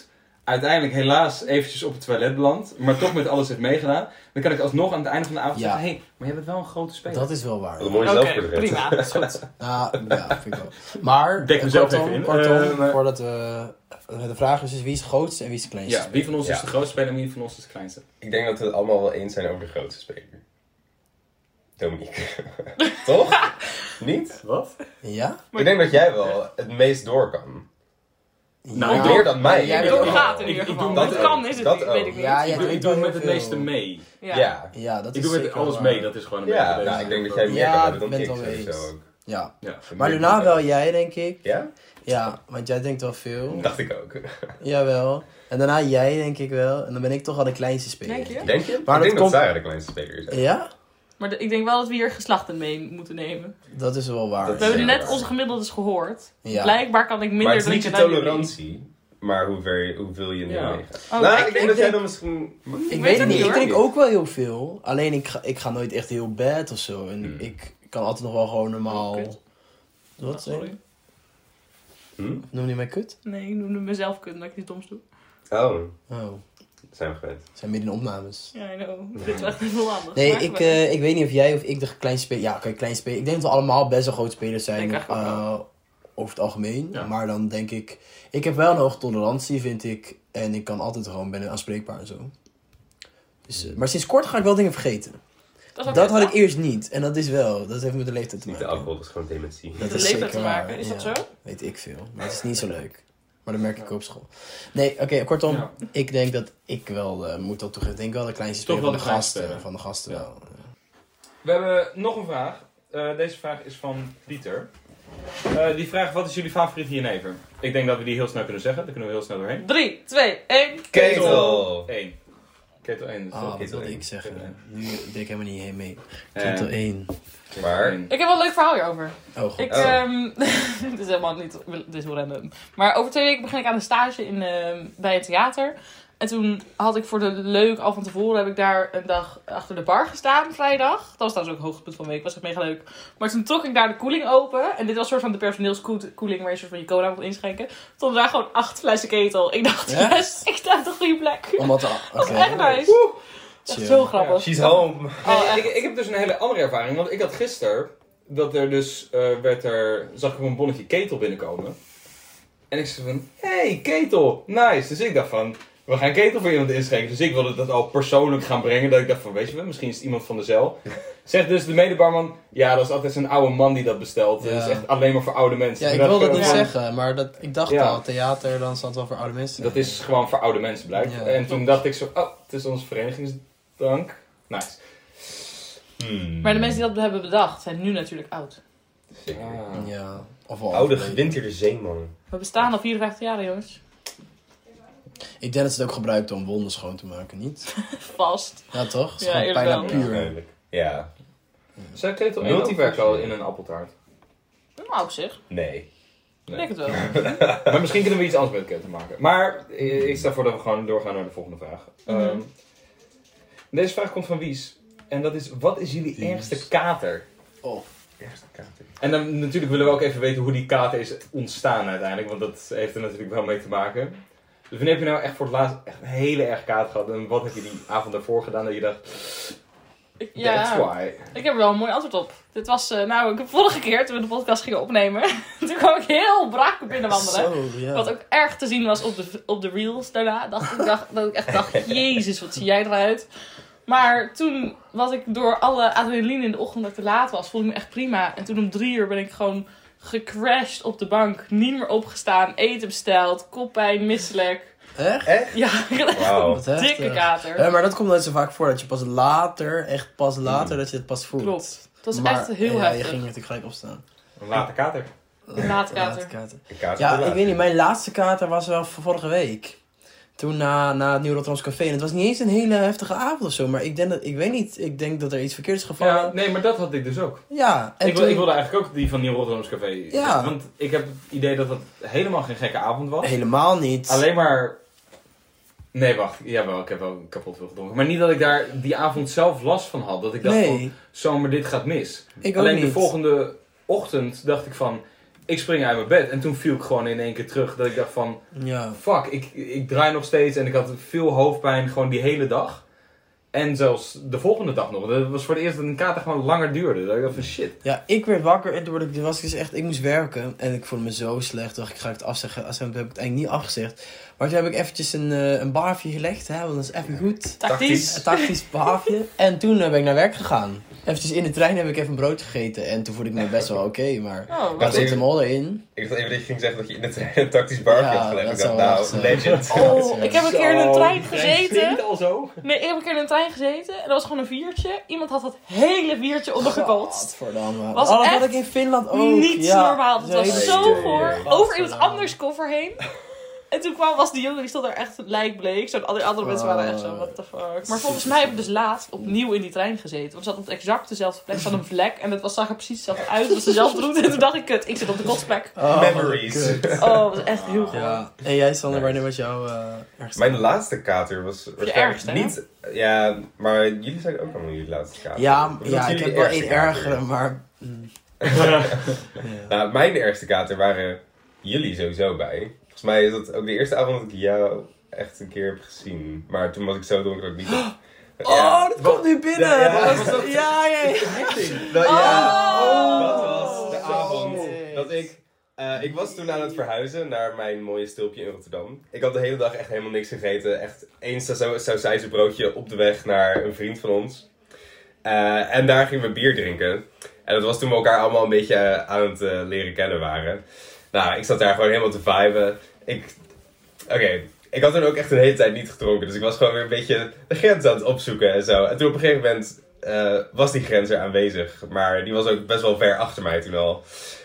uiteindelijk helaas eventjes op het toilet belandt, maar toch met alles heeft meegedaan, dan kan ik alsnog aan het einde van de avond Ja. zeggen, hé, hey, maar je bent wel een grote speler. Dat is wel waar. Wat een mooie Oké, zelfportret. prima. Dat is goed. Nou, ja, vind ik wel. Maar, Dek mezelf kortom, even in. kortom Eh, maar- voordat we... De vraag is dus wie is de grootste en wie is de kleinste? Ja, wie van ons is Ja. de grootste speler en wie van ons is de kleinste? Ik denk dat we het allemaal wel eens zijn over de grootste speler. Dominique. Toch? Niet? Wat? Ja? Ik denk dat jij wel het meest door kan. Nou, Ja. ik Meer dan mij. Jij in Het bent ieder wel- gaat in Ik- ieder ik geval. doe Dat dat kan ook. is het Dat niet, weet ook. ik niet. Ja, Ik jij doe, ik doet doe wel met heel het meeste veel. mee. Ja. Ja. Ja, dat Ik is doe met zeker alles waar. mee, dat is gewoon een Ja, beetje nou, ik denk dat jij meer Ja, kan hebben dan bent ik wel sowieso eens. ook. Ja. Ja. Maar daarna wel jij, denk ik. Ja? Ja, want jij denkt wel veel. Dacht ik ook. Jawel. En daarna jij, denk ik wel. En dan ben ik toch al de kleinste speler. Denk je? Denk je? Maar ik dat denk komt- dat Sarah de kleinste speler is. Ja? Maar de- ik denk wel dat we hier geslachten mee moeten nemen. Dat is wel waar. Dat We hebben nu zeker net waar. onze gemiddeldes gehoord. Ja. Blijkbaar kan ik minder Maar het is niet je drinken dan jullie. tolerantie, maar hoe ver, hoeveel je nu Ja. meegaat. Oh, nou, ik ik denk denk- dat jij dan misschien... Ik weet weet het het niet. niet, Ik hoor. drink ook wel heel veel. Alleen ik ga, ik ga nooit echt heel bad of zo. En Hmm. ik kan altijd nog wel gewoon normaal... Kut. Wat zei je? Sorry. Hm? Noem je mij kut? Nee, ik noemde mezelf kut omdat ik iets doms doe. Oh, Oh, zijn we gewend. we zijn midden in opnames. Ja, I know. Dit is echt heel anders. Nee, Maar ik, ben- eh, ik weet niet of jij of ik de kleinste speler... Ja, kijk, klein speler. Ik denk dat we allemaal best wel grote spelers zijn. Denk ik ook wel. eh, over het algemeen. Ja. Maar dan denk ik... Ik heb wel een hoge tolerantie, vind ik. En ik kan altijd gewoon, ben aanspreekbaar en zo. Dus, eh, maar sinds kort ga ik wel dingen vergeten. dat is ook Dat echt had ik waar. eerst niet. En dat is wel. Dat heeft met de leeftijd te Niet de maken. alcohol, dat is gewoon dementie. Dat Met de is leeftijd zeker te maken. waar, Is dat ja. zo? Weet ik veel. Maar het is niet zo leuk. Maar dat merk ik op school. Nee, oké, kortom. Ja. Ik denk dat ik wel, uh, moet dat toegeven, denk wel de kleinste Toch speler wel van de de kleinste gasten. speler. Van de gasten Ja. wel. We hebben nog een vraag. Uh, deze vraag is van Pieter. Uh, die vraagt, wat is jullie favoriete jenever? Ik denk dat we die heel snel kunnen zeggen. Daar kunnen we heel snel doorheen. drie, twee, één. Ketel! één. Ketel één. Ah, wat Ketel wilde één. ik zeggen? Ketel één. Nu deed ik helemaal niet heen mee. Eh, Ketel één. Maar- één. Ik heb wel een leuk verhaal hierover. Oh, god. Ik, Oh. ehm, dit is helemaal niet, dit is heel random. Maar over twee weken begin ik aan een stage in, ehm, bij een theater. En toen had ik voor de leuk, al van tevoren, heb ik daar een dag achter de bar gestaan, vrijdag. Dat was trouwens ook het hoogtepunt van de week, was echt mega leuk. Maar toen trok ik daar de koeling open. En dit was een soort van de personeelskoeling waar je soort van je cola moet inschenken. Stonden daar gewoon acht flessen Ketel. Ik dacht, Ja? yes, ik sta op de goede plek. Omdat de... Dat Oké. is echt nice. Echt Chill. zo grappig. She's home. Oh, Nee, echt. ik, ik heb dus een hele andere ervaring. Want ik had gisteren dat er dus eh, werd er, zag ik een bonnetje Ketel binnenkomen. En ik zei van, hey Ketel, nice. Dus ik dacht van, we gaan Ketel voor iemand inschenken. Dus ik wilde dat al persoonlijk gaan brengen. Dat ik dacht van, weet je wel, misschien is het iemand van de cel. Zegt dus de medebarman, ja, dat is altijd zo'n oude man die dat bestelt. Dat Ja. is echt alleen maar voor oude mensen. Ja, ik Toen wil dacht dat niet van, zeggen, maar dat, ik dacht Ja. al, theater, dan staat het wel voor oude mensen. Dat is gewoon voor oude mensen blijkt. Ja. En toen dacht ik zo, oh, het is onze verenigingsdrank. Nice. Hmm. Maar de mensen die dat hebben bedacht, zijn nu natuurlijk oud. Zeker. Ah. Ja, of wel. Oude gewinterde zeeman. We bestaan al vierenvijftig jaar, jongens. Ik denk dat ze het ook gebruikten om wonden schoon te maken, niet? Vast. Ja, toch? Het is Ja, gewoon eerlijk bijna wel. puur. Waarschijnlijk. Ja. Zou Ketel één Multiverse. ook werken al in een appeltaart? Nou, op zich. Nee. Ik denk het wel. Maar misschien kunnen we iets anders met Ketel maken. Maar eh, ik stel voor dat we gewoon doorgaan naar de volgende vraag. Mhm. Ehm, deze vraag komt van Wies. En dat is, wat is jullie Wies. ergste kater? Oh. Eerste kater. En dan natuurlijk willen we ook even weten hoe die kater is ontstaan uiteindelijk. Want dat heeft er natuurlijk wel mee te maken. Dus wanneer heb je nou echt voor het laatst echt een hele erg kater gehad? En wat heb je die avond daarvoor gedaan dat je dacht, Ik- that's Ja, why? ik heb er wel een mooi antwoord op. Dit was, eh, nou, ik heb vorige keer toen we de podcast gingen opnemen. Toen kwam ik heel brak binnenwandelen. Zo, ja. Wat ook erg te zien was op de, op de reels daarna. Dacht, ik dacht, dat ik echt dacht, jezus, wat zie jij eruit. Maar toen was ik door alle adrenaline in de ochtend dat ik te laat was, voelde ik me echt prima. En toen om drie uur ben ik gewoon gecrashed op de bank. Niet meer opgestaan, eten besteld, koppijn, misselijk. Echt? Echt? Ja, ik had echt Wauw. Wat heftig. een dikke kater. Ja, maar dat komt nooit zo vaak voor, dat je pas later, echt pas later, dat je het pas voelt. Klopt. Dat was Maar, echt heel ja, heftig. je ging natuurlijk gelijk opstaan. Een late kater. Een late kater. Late kater. Een kater Ja, te ik laat. weet niet, mijn laatste kater was wel van vorige week. Toen na, na het Nieuw Rotterdamse Café. En het was niet eens een hele heftige avond of zo. Maar ik denk dat, ik weet niet, ik denk dat er iets verkeerds is gevallen. Ja, Ja, nee, maar dat had ik dus ook. en Ik, wil, toen- ik wilde eigenlijk ook die van Nieuw Rotterdamse Café. Ja. Want ik heb het idee dat het helemaal geen gekke avond was. Helemaal niet. Alleen maar... Nee, wacht. Jawel, ik heb wel kapot veel gedronken. Maar niet dat ik daar die avond zelf last van had. Dat ik dacht van, Nee, zo, maar dit gaat mis. ik ook Alleen niet. de volgende ochtend dacht ik van... ik spring uit mijn bed. En toen viel ik gewoon in één keer terug. Dat ik dacht van, Ja. fuck, ik, ik draai nog steeds. En ik had veel hoofdpijn gewoon die hele dag. En zelfs de volgende dag nog. Dat was voor het eerst dat een kater gewoon langer duurde. Dat ik dacht van shit. Ja, ik werd wakker en toen was ik, was ik dus echt, ik moest werken en ik voelde me zo slecht. Toen dacht ik, ga ik het afzeggen? Toen heb ik het eigenlijk niet afgezegd. Maar toen heb ik eventjes een, uh, een baafje gelegd, hè, want dat is even goed. Tactisch. Een tactisch baafje. En toen uh, ben ik naar werk gegaan. Eventjes in de trein heb ik even een broodje gegeten en toen voelde ik me best wel oké, okay, maar Oh, daar wat zit de modder in. Ik dacht even dat je ging zeggen dat je in de trein een tactisch barfje Ja, had gelegd. dat Ik dacht, zou wel nou, echt, uh, legend. Oh, ik heb een keer in een trein Zo, gezeten. Niet al zo. Nee, ik heb een keer in een trein gezeten en dat was gewoon een viertje. Iemand had dat hele viertje ondergekotst. Godverdamme. Was Oh, dat echt had ik in Finland ook. Niet ja. normaal. Het was Nee, zo nee. goor. Over iemand anders koffer heen. En toen kwam, was die jongen, die stond daar echt lijkbleek. Zo, andere, andere mensen waren echt zo, what the fuck. Maar volgens mij heb ik dus laatst opnieuw in die trein gezeten. Want we zaten op exact dezelfde plek. Er zat een vlek en het was, zag er precies hetzelfde uit. Het was dezelfde route. En toen dacht ik, kut, ik zit op de kotsplek. Oh, Memories. kut. Oh, dat was echt heel goed. Ja. En jij, Sander, wanneer was jouw uh, ergste? Mijn laatste kater was waarschijnlijk ergste, hè? niet... Ja, maar jullie zijn ook allemaal jullie laatste kater. Ja, Wat was ja ik jullie heb wel ergste één kater? ergere, maar... mm. Nou, mijn ergste kater waren jullie sowieso bij. Volgens mij is dat ook de eerste avond dat ik jou echt een keer heb gezien. Maar toen was ik zo dronken dat ik niet... Heb... Oh, dat komt nu binnen! Ja, ja, Dat was was- dat- ja, ja, ja. Dat, ja, Oh. dat was de avond shit. dat ik... eh, ik was toen aan het verhuizen naar mijn mooie stulpje in Rotterdam. Ik had de hele dag echt helemaal niks gegeten. Echt één sausijzenbroodje op de weg naar een vriend van ons. Uh, en daar gingen we bier drinken. En dat was toen we elkaar allemaal een beetje uh, aan het uh, leren kennen waren. Nou, ik zat daar gewoon helemaal te viben. Ik... Oké, okay. Ik had toen ook echt een hele tijd niet gedronken. Dus ik was gewoon weer een beetje de grens aan het opzoeken en zo. En toen op een gegeven moment uh, was die grens er aanwezig. Maar die was ook best wel ver achter mij toen al.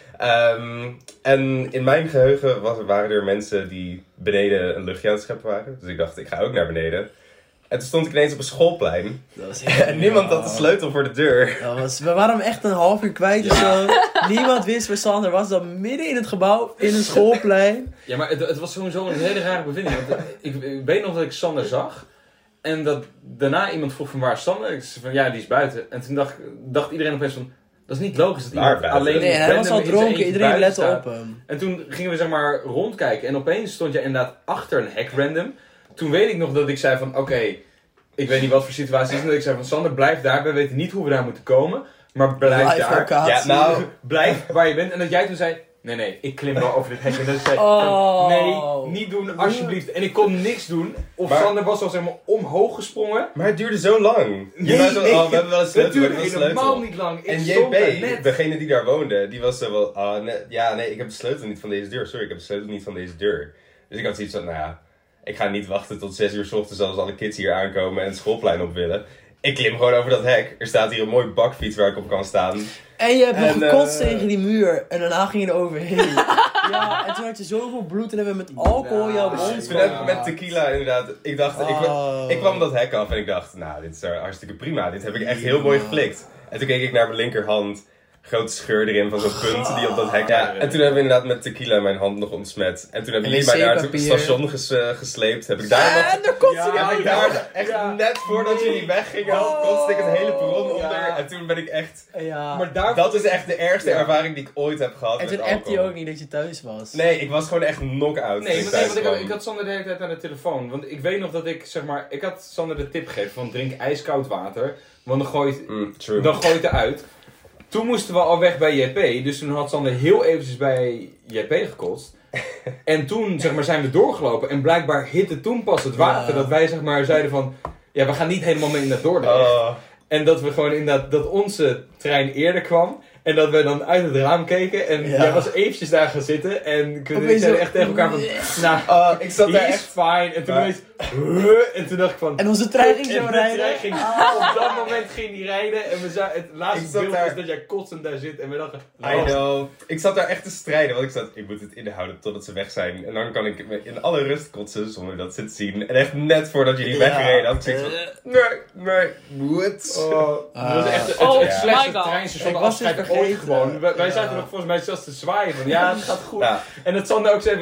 Um, en in mijn geheugen was, waren er mensen die beneden een luchtje aan het scheppen waren. Dus ik dacht, ik ga ook naar beneden. En toen stond ik ineens op een schoolplein. Dat was heel En niemand had de sleutel voor de deur. Dat was, we waren hem echt een half uur kwijt of zo. Niemand wist waar Sander was. Dan midden in het gebouw, in een schoolplein. Ja, maar het, het was sowieso een hele rare bevinding. Want ik, ik weet nog dat ik Sander zag. En dat daarna iemand vroeg van waar is Sander? Ik zei van ja, die is buiten. En toen dacht, dacht iedereen opeens van, dat is niet logisch dat Waar iemand buiten? alleen Nee, hij was random al in zijn dronken. eentje Iedereen buiten lette staat. op hem. En toen gingen we zeg maar rondkijken. En opeens stond je inderdaad achter een hek random. Toen weet ik nog dat ik zei van oké, okay, ik weet niet wat voor situatie het is. En dat ik zei van Sander, blijf daar. We weten niet hoe we daar moeten komen. Maar blijf Live daar. locatie. Ja, nou, Blijf waar je bent. En dat jij toen zei, nee nee, ik klim wel over dit hek. En dat ik zei, Oh. nee, niet doen alsjeblieft. En ik kon niks doen. Of Maar- Sander was al zeg maar omhoog gesprongen. maar het duurde zo lang. Je Nee, was zo, nee, oh, we hebben wel een Het sleutel, we duurde hebben wel een helemaal sleutel. niet lang. Ik En stond daar J P, net. degene die daar woonde, die was zo wel, oh, nee, ja nee, ik heb de sleutel niet van deze deur. Sorry, ik heb de sleutel niet van deze deur. Dus ik had zoiets van, nou ja, ik ga niet wachten tot zes uur 's ochtends als alle kids hier aankomen en het schoolplein op willen. Ik klim gewoon over dat hek. Er staat hier een mooi bakfiets waar ik op kan staan. En je hebt nog En, gekotst eh, tegen die muur. En daarna ging je er overheen. Ja, en toen had je zoveel bloed en hebben we met alcohol jouw mond Toen heb ik met tequila inderdaad, ik dacht, ik, Oh. ik kwam dat hek af en ik dacht, nou dit is er hartstikke prima. Dit heb ik echt heel mooi geflikt. En toen keek ik naar mijn linkerhand. Grote scheur erin van zo'n punt die op dat hek. Ja, en toen hebben we inderdaad met tequila mijn hand nog ontsmet. En toen hebben En jullie mij naar het wc-papier. station ges, uh, gesleept. Heb ik daar nog... En daar komt Ja, ze Heb nou. ik daar echt Ja. net voordat jullie weggingen, Oh. kotste ik het hele perron onder. Ja. En toen ben ik echt... Ja. Maar daar Dat is echt de ergste Ja. ervaring die ik ooit heb gehad En met toen appte je alcohol. ook niet dat je thuis was. Nee, ik was gewoon echt knock-out. Nee, toen want, thuis nee, want ik, kwam. ik had Sander de hele tijd aan de telefoon. Want ik weet nog dat ik, zeg maar, ik had Sander de tip gegeven van drink ijskoud water. Want dan gooit, Mm, true. dan gooit het eruit. Toen moesten we al weg bij J P. Dus toen had Sander heel eventjes bij J P gekotst. En toen, zeg maar, zijn we doorgelopen. En blijkbaar hitte toen pas het water. Ja. Dat wij, zeg maar, zeiden van, ja, we gaan niet helemaal mee naar Dordrecht. Oh. En dat we gewoon inderdaad, dat onze trein eerder kwam. En dat we dan uit het raam keken. En Ja. jij was eventjes daar gaan zitten. En we Opeens zeiden zo- echt tegen elkaar van, nou, Oh, ik zat daar he is echt... fine. En toen Ja. ineens, huh? En toen dacht ik van... En onze trein ging zo en de rijden. trein ging, op dat moment ging die rijden. En we za- het Ik laatste zat beeld daar- is dat jij kotsend daar zit. En we dachten, I know. Ik zat daar echt te strijden, want ik zat, ik moet het inhouden totdat ze weg zijn. En dan kan ik in alle rust kotsen, zonder dat ze het zien. En echt net voordat jullie Ja. weggereden had ik zoiets van, nee, nee, what? oh, dat was echt het, Oh het my slechtste God. treinstation Ik was afscheid het ooit vergeten. gewoon. Wij, wij Ja. zaten nog volgens mij zelfs te zwaaien van, ja, het gaat goed. Ja. En dat Sander ook zei van,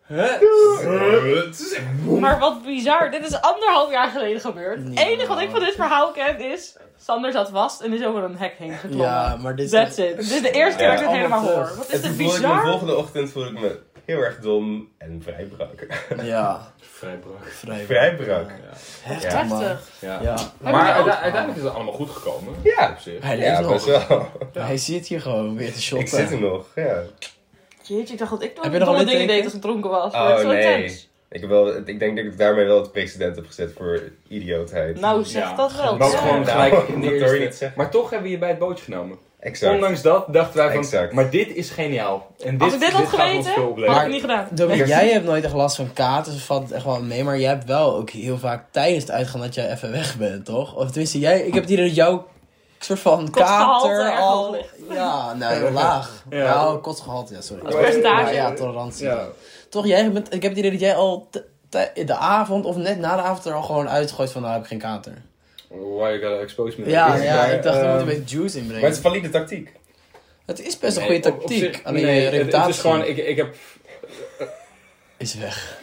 Maar wat bizar, dit is anderhalf jaar geleden gebeurd. Het Ja. enige wat ik van dit verhaal ken is... Sander zat vast en is over een hek heen geklommen. Ja, maar dit is... That's it. Dit is de eerste keer dat ik dit Ja. helemaal Allemaal hoor. Wat is En dit toen voelde ik me de bizar? volgende ochtend voelde ik me heel erg dom en vrij brak. Ja, Vrijbrak. vrij... Vrij brak. Heftig, Ja. man. Heftig. Ja. Ja. Maar je ook- uite- uiteindelijk is het allemaal goed gekomen. Ja. Op zich. Hij leeft Ja, nog. best wel. Hij zit hier gewoon weer te shotten. Ik zit er nog, ja. Jeetje, ik dacht dat ik Heb je nog nog domme een dingen litteken? deed als ik dronken was. Oh, Dat is zo nee. intens. Ik, heb wel, ik denk dat ik daarmee wel het precedent heb gezet voor idiootheid. Nou, zeg Ja. dat wel. Maar ook Ja. gewoon Nou, gelijk in de dat hoor je eerste... niet zeggen. Maar toch hebben we je bij het bootje genomen. Exact. Ondanks dat dachten wij van, Exact. maar dit is geniaal. En dit, Als ik dit had gaat ons geweten, veel had opleveren. ik het niet gedaan. Dominique, jij hebt nooit echt last van katen, dus valt het echt wel mee. Maar jij hebt wel ook heel vaak tijdens het uitgaan dat jij even weg bent, toch? Of tenminste, jij, ik heb het idee dat jouw soort van Kotsgehalte kater erg al... hoog ligt. Ja, nou, heel laag. Ja. Nou, kotsgehalte, ja, sorry. Als percentage. Ja, ja, tolerantie. Ja. Toch, jij bent, ik heb het idee dat jij al t- t- in de avond of net na de avond er al gewoon uitgooit van, nou heb ik geen kater. Why you gotta expose me? Ja, ja, Maar, ik dacht, er moet een ehm, beetje juice Maar inbrengen. het is valide tactiek. Het is best een nee, goede op- op tactiek. zich- Alleen nee, je het- reputatie Het is gewoon, ik, ik heb... is weg.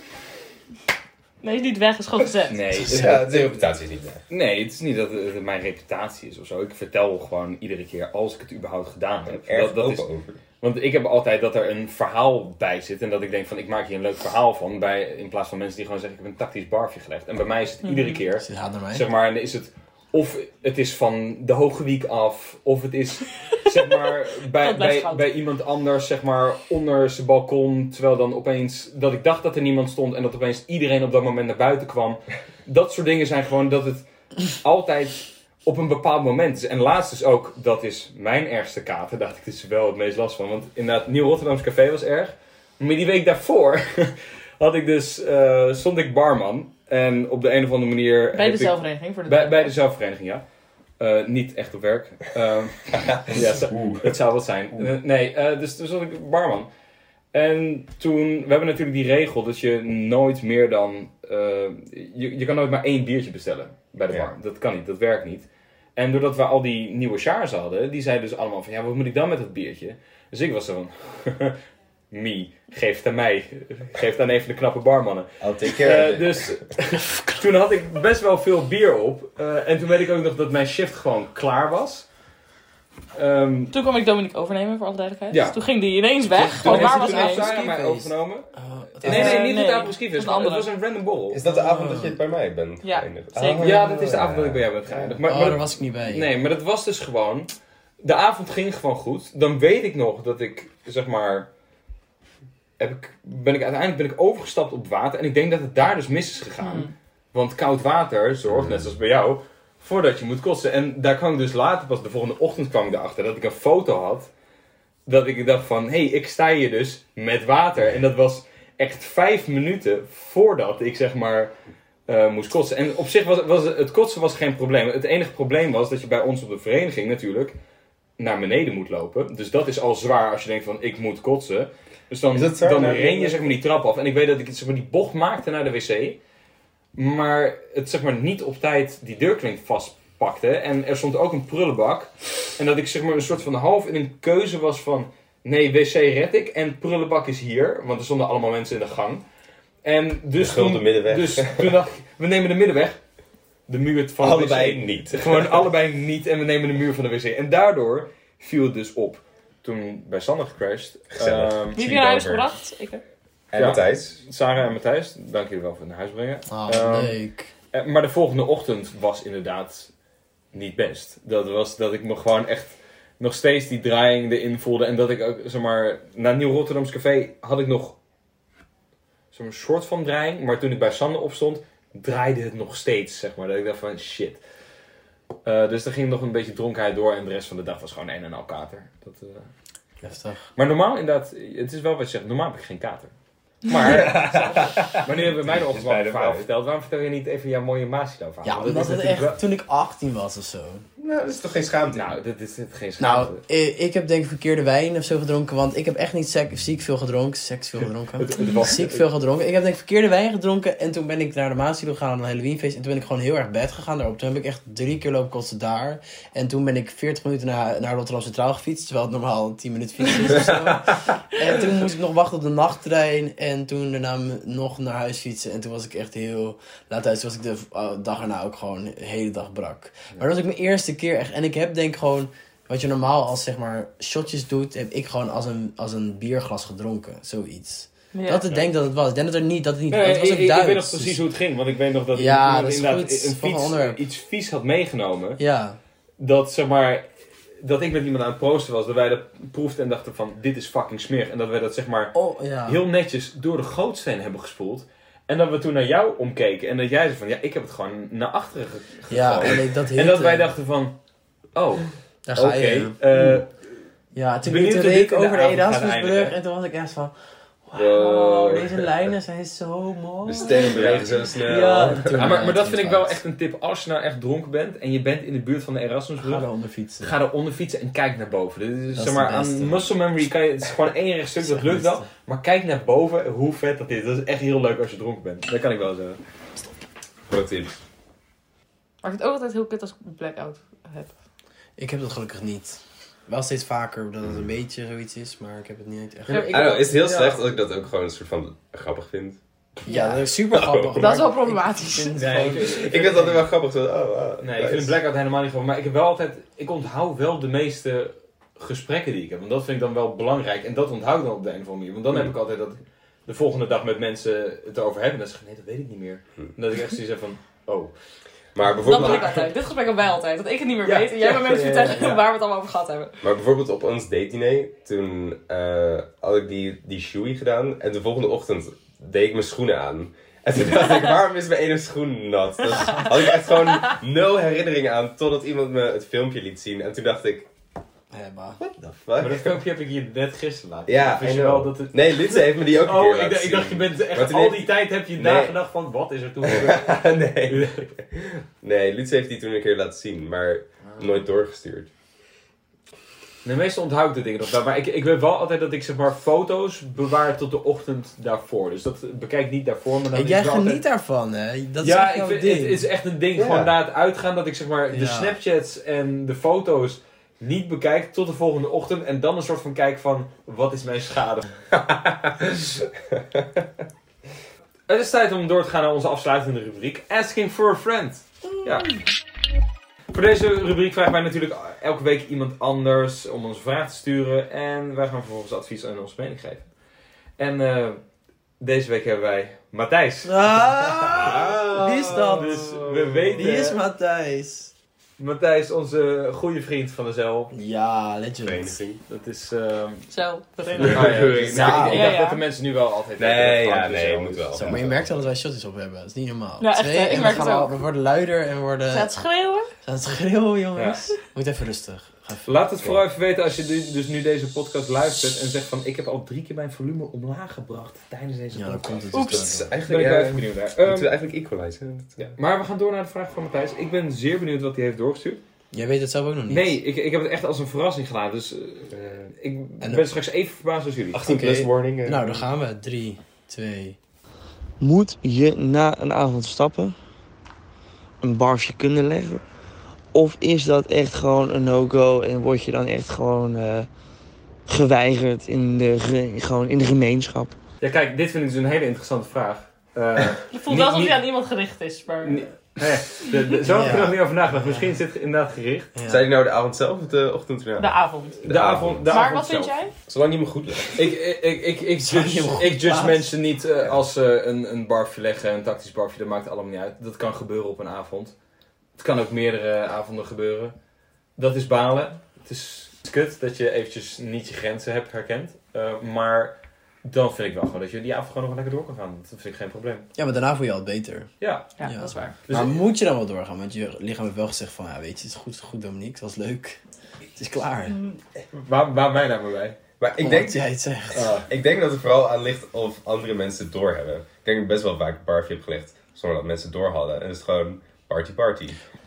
Nee, is niet weg, is gewoon gezet. Nee, Ja, de reputatie is niet weg. nee, het is niet dat het mijn reputatie is of zo. Ik vertel gewoon iedere keer als ik het überhaupt gedaan heb. Erg Dat, dat open is, over. want ik heb altijd dat er een verhaal bij zit. En dat ik denk van, ik maak hier een leuk verhaal van. Bij, in plaats van mensen die gewoon zeggen, ik heb een tactisch barfje gelegd. En bij mij is het iedere keer, Ze haat naar mij. zeg maar, is het... Of het is van de Hoge Wiek af. Of het is, zeg maar, bij, Dat blijft bij, goud. bij iemand anders, zeg maar, onder zijn balkon. Terwijl dan opeens, dat ik dacht dat er niemand stond. En dat opeens iedereen op dat moment naar buiten kwam. Dat soort dingen zijn gewoon dat het altijd op een bepaald moment is. En laatst dus ook, dat is mijn ergste kater. Dacht ik, dit is wel het meest last van. Want inderdaad, Nieuw Rotterdams Café was erg. Maar die week daarvoor had ik dus, eh, stond ik barman. En op de een of andere manier... Bij heb de ik- zelfvereniging voor de bij, bij de zelfvereniging, ja. Eh, niet echt op werk. Ehm ja, zo- het zou wat zijn. Eh, nee, eh, dus toen zat ik barman. En toen, we hebben natuurlijk die regel dat je nooit meer dan, eh, je, je kan nooit maar één biertje bestellen bij de Ja. bar. Dat kan niet, dat werkt niet. En doordat we al die nieuwe sjaars hadden, die zeiden dus allemaal van, ja, wat moet ik dan met dat biertje? Dus ik was zo van, me, geef het aan mij. Geef het aan een van de knappe barmannen. I'll take care of Eh, it. dus toen had ik best wel veel bier op. Eh, en toen weet ik ook nog dat mijn shift gewoon klaar was. Ehm, Toen kwam ik Dominique overnemen, voor alle duidelijkheid. Ja. Dus toen ging die ineens weg. toen Gewoon, heeft waar ze- was toen heeft hij? Sarah mij Ski-feest. overgenomen. Oh, het Nee, was- nee, Eh, niet nee. het aperitief. Dat Het is een was andere. een random borrel. Is dat de avond dat je bij mij bent Ja, geëindigd? zeker. Oh, Ja, dat is de ja. avond dat ik bij jou ben geëindigd. Maar, oh, maar- daar was ik niet bij. nee, maar dat was dus gewoon... De avond ging gewoon goed. Dan weet ik nog dat ik, zeg maar... Heb ik, ben ik, uiteindelijk ben ik overgestapt op water. En ik denk dat het daar dus mis is gegaan. Hmm. Want koud water zorgt, net zoals bij jou, voordat je moet kotsen. En daar kwam ik dus later, pas de volgende ochtend kwam ik erachter, dat ik een foto had. Dat ik dacht van, hé, hey, ik sta hier dus met water. En dat was echt vijf minuten voordat ik, zeg maar, uh, moest kotsen. En op zich was, was het kotsen was geen probleem. Het enige probleem was dat je bij ons op de vereniging natuurlijk naar beneden moet lopen. Dus dat is al zwaar als je denkt van, ik moet kotsen. Dus dan, Is dat zwaar? dan Naar ren je beneden? zeg maar die trap af. En ik weet dat ik zeg maar, die bocht maakte naar de wc. Maar het zeg maar niet op tijd die deurklink vastpakte. En er stond ook een prullenbak. En dat ik zeg maar een soort van half in een keuze was van... Nee, wc red ik en prullenbak is hier. Want er stonden allemaal mensen in de gang. En dus De gulden toen, middenweg. Dus toen dacht ik, we nemen de middenweg. De muur van de Allebei wc. niet. Gewoon allebei niet en we nemen de muur van de wc. En daardoor viel het dus op. Toen bij Sander gecrashed. Gezellig. ehm, Wie heb je naar huis gebracht? Ik heb. En Ja. Matthijs. Sarah en Matthijs, dank jullie wel voor het naar huis brengen. Oh, Ehm, leuk. eh, Maar de volgende ochtend was inderdaad niet best. Dat was dat ik me gewoon echt nog steeds die draaiing erin voelde. En dat ik ook, zeg maar, na Nieuw Rotterdams Café had ik nog zo'n soort van draaiing. Maar toen ik bij Sander opstond, draaide het nog steeds, zeg maar. Dat ik dacht van, shit. Eh, dus er ging nog een beetje dronkenheid door en de rest van de dag was gewoon een en al kater. Dat, eh, Heftig. Maar normaal inderdaad, het is wel wat je zegt, normaal heb ik geen kater. Maar, maar nu hebben we mij de ochtend wel een verhaal verteld. Waarom vertel je niet even jouw mooie Maasilo verhaal? Ja, Want dat omdat is het natuurlijk echt toen ik achttien was of zo. wel- Nou, dat is toch geen schaamte? Nou, dit is dit geen Nou, schaamte. ik, ik heb denk ik verkeerde wijn of zo gedronken, want ik heb echt niet sec- ziek veel gedronken. Seks veel gedronken. Het- het was- Ziek veel gedronken. Ik heb denk ik verkeerde wijn gedronken en toen ben ik naar de Maasilo gegaan aan een Halloweenfeest. En toen ben ik gewoon heel erg bed gegaan daarop. Toen heb ik echt drie keer lopen kotsen daar. En toen ben ik veertig minuten naar, naar Rotterdam Centraal gefietst, terwijl het normaal tien minuten fietsen is of zo. En toen moest ik nog wachten op de nachttrein en toen daarna m- nog naar huis fietsen. En toen was ik echt heel laat thuis. Toen was ik de uh, dag erna ook gewoon de hele dag brak. Maar dat was ook mijn eerste keer echt. En ik heb denk gewoon, wat je normaal als zeg maar shotjes doet, heb ik gewoon als een, als een bierglas gedronken. Zoiets. Ja. Dat ik denk dat het was. Ik denk dat er niet, dat het niet, Nee, dat was ik, ook ik, ik Duits. weet nog precies dus- hoe het ging, want ik weet nog dat Ja, iemand dat is inderdaad goed. een Volgende fiets, onderwerp. iets vies had meegenomen. Ja. Dat zeg maar, dat ik met iemand aan het proosten was, dat wij dat proefden en dachten van, dit is fucking smerig. En dat wij dat zeg maar Oh, ja. heel netjes door de gootsteen hebben gespoeld. En dat we toen naar jou omkeken en dat jij zei van, ja, ik heb het gewoon naar achteren ge- Ja, gegooid. en ik- dat En dat hitte. wij dachten van, oh, Daar oké. ga je. eh, Ja, toen Benieuwd toen hoe reed ik dit in de over de avond gaat Erasmusbrug eindigen. en toen was ik echt van, wauw, Wow. deze lijnen zijn zo mooi. De stenen bewegen zo snel. Ja, Ja, maar, maar dat toen vind ik was wel het. echt een tip. Als je nou echt dronken bent en je bent in de buurt van de Erasmusbrug, Ga eronder fietsen. ga eronder fietsen en kijk naar boven. Dit is, Dat is zeg maar, het beste. aan muscle memory kan je, het is gewoon één rechtstuk, dat Dat is lukt het wel. beste. Maar kijk naar boven, hoe vet dat is. Dat is echt heel leuk als je dronken bent. Dat kan ik wel zeggen. Pro tip. Maar ik vind het ook altijd heel kut als ik een blackout heb. Ik heb dat gelukkig niet. Wel steeds vaker dat het een beetje zoiets is, maar ik heb het niet echt. Ja, Ja, ik- I don't know, is het heel Ja. slecht als ik dat ook gewoon een soort van grappig vind? dat is super grappig. Dat is wel maar problematisch. Ik vind het Nee, gewoon- ik, Ik vind het altijd wel grappig. Zo, oh, oh, nee, ik vind een blackout helemaal niet gewoon. Maar ik heb wel altijd, ik onthoud wel de meeste gesprekken die ik heb. Want dat vind ik dan wel belangrijk. En dat onthoud ik dan op de een of andere manier. Want dan heb ik altijd dat ik de volgende dag met mensen het erover heb. En dan zeg ik, nee, dat weet ik niet meer. En dat ik echt zoiets heb van, oh. Maar Dat bijvoorbeeld, wil ik altijd. Dit gesprek hebben wij altijd. Dat ik het niet meer Ja, weet. En jij ja, met mensen ja, ja, vertellen ja. waar we het allemaal over gehad hebben. maar bijvoorbeeld op ons date-diner, toen eh, had ik die, die shoei gedaan. En de volgende ochtend deed ik mijn schoenen aan. En toen dacht ik, waarom is mijn ene schoen nat? Dus had ik echt gewoon nul herinnering aan, totdat iemand me het filmpje liet zien. En toen dacht ik, Ja, maar. what the Maar fuck? dat filmpje heb ik je net gisteren laten. Ja, Wist I je know. wel dat het... Nee, Lutze heeft me die ook een keer Oh, ik, laten dacht- ik dacht, je zien. bent Maar echt toen al heeft- die tijd heb je Nee. nagedacht van, wat is er toen gebeurd? nee. Nee, Lutze heeft die toen een keer laten zien, maar nooit doorgestuurd. Nee, meestal onthoud ik de dingen nog wel. Maar ik, ik weet wel altijd dat ik zeg maar foto's bewaar tot de ochtend daarvoor. Dus dat bekijk niet daarvoor, maar dan En is jij het wel geniet altijd... daarvan, hè? Dat is Ja, echt ik jouw vind, ding. het is echt een ding. Ja. Gewoon na het uitgaan dat ik zeg maar de Ja. Snapchats en de foto's niet bekijk tot de volgende ochtend. En dan een soort van kijk van, wat is mijn schade? Het is tijd om door te gaan naar onze afsluitende rubriek. Asking for a friend. Ja. Voor deze rubriek vragen wij natuurlijk elke week iemand anders om ons vraag te sturen. En wij gaan vervolgens advies en onze mening geven. En eh, deze week hebben wij Matthijs. Ah, wie is dat? Dus we weten... Wie is Matthijs? Matthijs, onze goede vriend van de Zel. Ja, legend. Vereniging. Dat is... ehm Zo. ah, ja, Vereniging. ja, ik, ik Ja, dacht ja. dat de mensen nu wel altijd Nee, weten dat ja, het nee, Zel moet is. wel. Zo, maar je merkt wel dat wij shotjes op hebben. Dat is niet normaal. Ja, echt, Twee, hè? Ik en we, merk gaan het al- ook. we worden luider en we worden... Ze het schreeuwen? Aan het schreeuwen, jongens. Moet even rustig. Ga even- Laat het vooral even weten als je du- dus nu deze podcast luistert en zegt van ik heb al drie keer mijn volume omlaag gebracht tijdens deze Ja, dan podcast. komt het Oeps. dus Dat is door. Ben eigenlijk, ik wel ja, even benieuwd naar. moeten Ehm, we eigenlijk equalizen. Dat, ja. Maar we gaan door naar de vraag van Matthijs. Ik ben zeer benieuwd wat hij heeft doorgestuurd. Jij weet het zelf ook nog niet. Nee, ik, ik heb het echt als een verrassing gedaan. Dus eh, ik En- ben straks even verbaasd als jullie. achttien Oké. plus warning. eh. Nou, dan gaan we. Drie, twee... Moet je na een avond stappen een barfje kunnen leggen? Of is dat echt gewoon een no-go en word je dan echt gewoon eh, geweigerd in de, ge- gewoon in de gemeenschap? Ja, kijk, dit vind ik dus een hele interessante vraag. Eh, Je voelt Niet- wel alsof niet- je aan iemand gericht is. Maar... niet- nee, de, de, zo heb ik er Ja. nog niet over nagedacht. Misschien zit het inderdaad gericht. Ja. Zei je nou de avond zelf of de ochtend erna? De avond. De, avond, de maar avond wat vind zelf. jij? Zolang je me goed legt. Ik, ik, ik, ik, ik Zolang je hem judge, goed ik judge plaatst. mensen niet eh, als ze een, een barfje leggen, een tactisch barfje, dat maakt allemaal niet uit. Dat kan gebeuren op een avond. Het kan ook meerdere avonden gebeuren. Dat is balen. Het is, het is kut dat je eventjes niet je grenzen hebt herkend. Uh, maar dan vind ik wel gewoon dat je die avond gewoon nog lekker door kan gaan. Dat vind ik geen probleem. Ja, maar daarna voel je al beter. Ja. Ja, Ja. dat is waar. Dus maar moet je dan wel doorgaan? Want je lichaam heeft wel gezegd van, ja weet je, het is goed, goed Dominique, het was leuk. Het is klaar. waar, waar mij nou maar bij? Maar ik Omdat denk, jij het zegt. Ah. ik denk dat het vooral aan ligt of andere mensen het doorhebben. Ik denk dat ik best wel vaak een barfje heb gelegd zonder dat mensen het door hadden. En het is gewoon party party.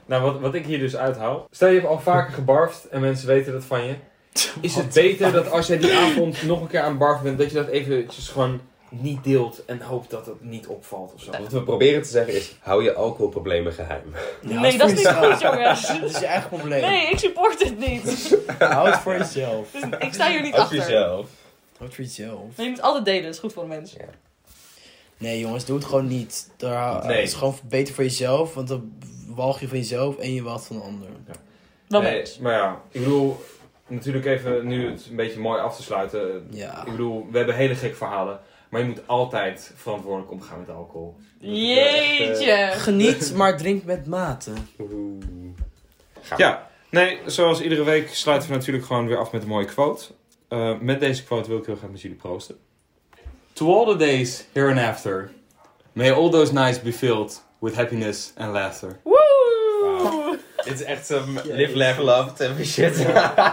Nou, wat, wat ik hier dus uithaal. Stel je hebt al vaker gebarfd en mensen weten dat van je. Is het beter dat als jij die avond nog een keer aan het barfen bent, dat je dat eventjes gewoon niet deelt en hoopt dat het niet opvalt of zo? Wat we proberen te zeggen is, hou je alcoholproblemen geheim. Ja, Nee, dat is niet voor goed, jongens. Dat is je eigen probleem. Nee, ik support het niet. Hou het voor jezelf. Dus ik sta hier niet Houd voor achter. jezelf. Hou het voor jezelf. Maar je moet altijd delen, dat is goed voor de mensen. Nee jongens, doe het gewoon niet. Daar, Nee. Het is gewoon beter voor jezelf, want dan walg je van jezelf en je walgt van de ander. Wel Nee, eens. maar ja, ik bedoel, natuurlijk even nu het een beetje mooi af te sluiten. Ja. Ik bedoel, we hebben hele gekke verhalen, maar je moet altijd verantwoordelijk omgaan met alcohol. Jeetje. Geniet, maar drink met mate. Oeh. Ja, nee, zoals iedere week sluiten we natuurlijk gewoon weer af met een mooie quote. Uh, met deze quote wil ik heel graag met jullie proosten. To all the days here and after, may all those nights be filled with happiness and laughter. Woe! Wow. Dit is echt zo'n live, laugh, love type shit.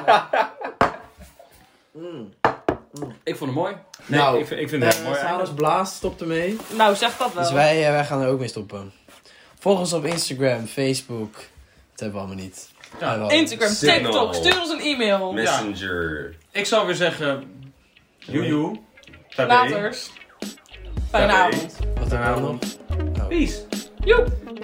Mm. Ik vond het mooi. Nee, Nou, ik vind, ik vind het Uh, heel mooi. Sarah's Blaas stopt ermee. Nou, zeg dat wel. Dus wij, uh, wij gaan er ook mee stoppen. Volg ons op Instagram, Facebook. Dat hebben we allemaal niet. Ja, wel. Instagram, Signal. TikTok, stuur ons een e-mail. Messenger. Ik zou weer zeggen, joejoe. Laters. Fijne Tabé. avond. Wat hebben we nog? Peace. Joep.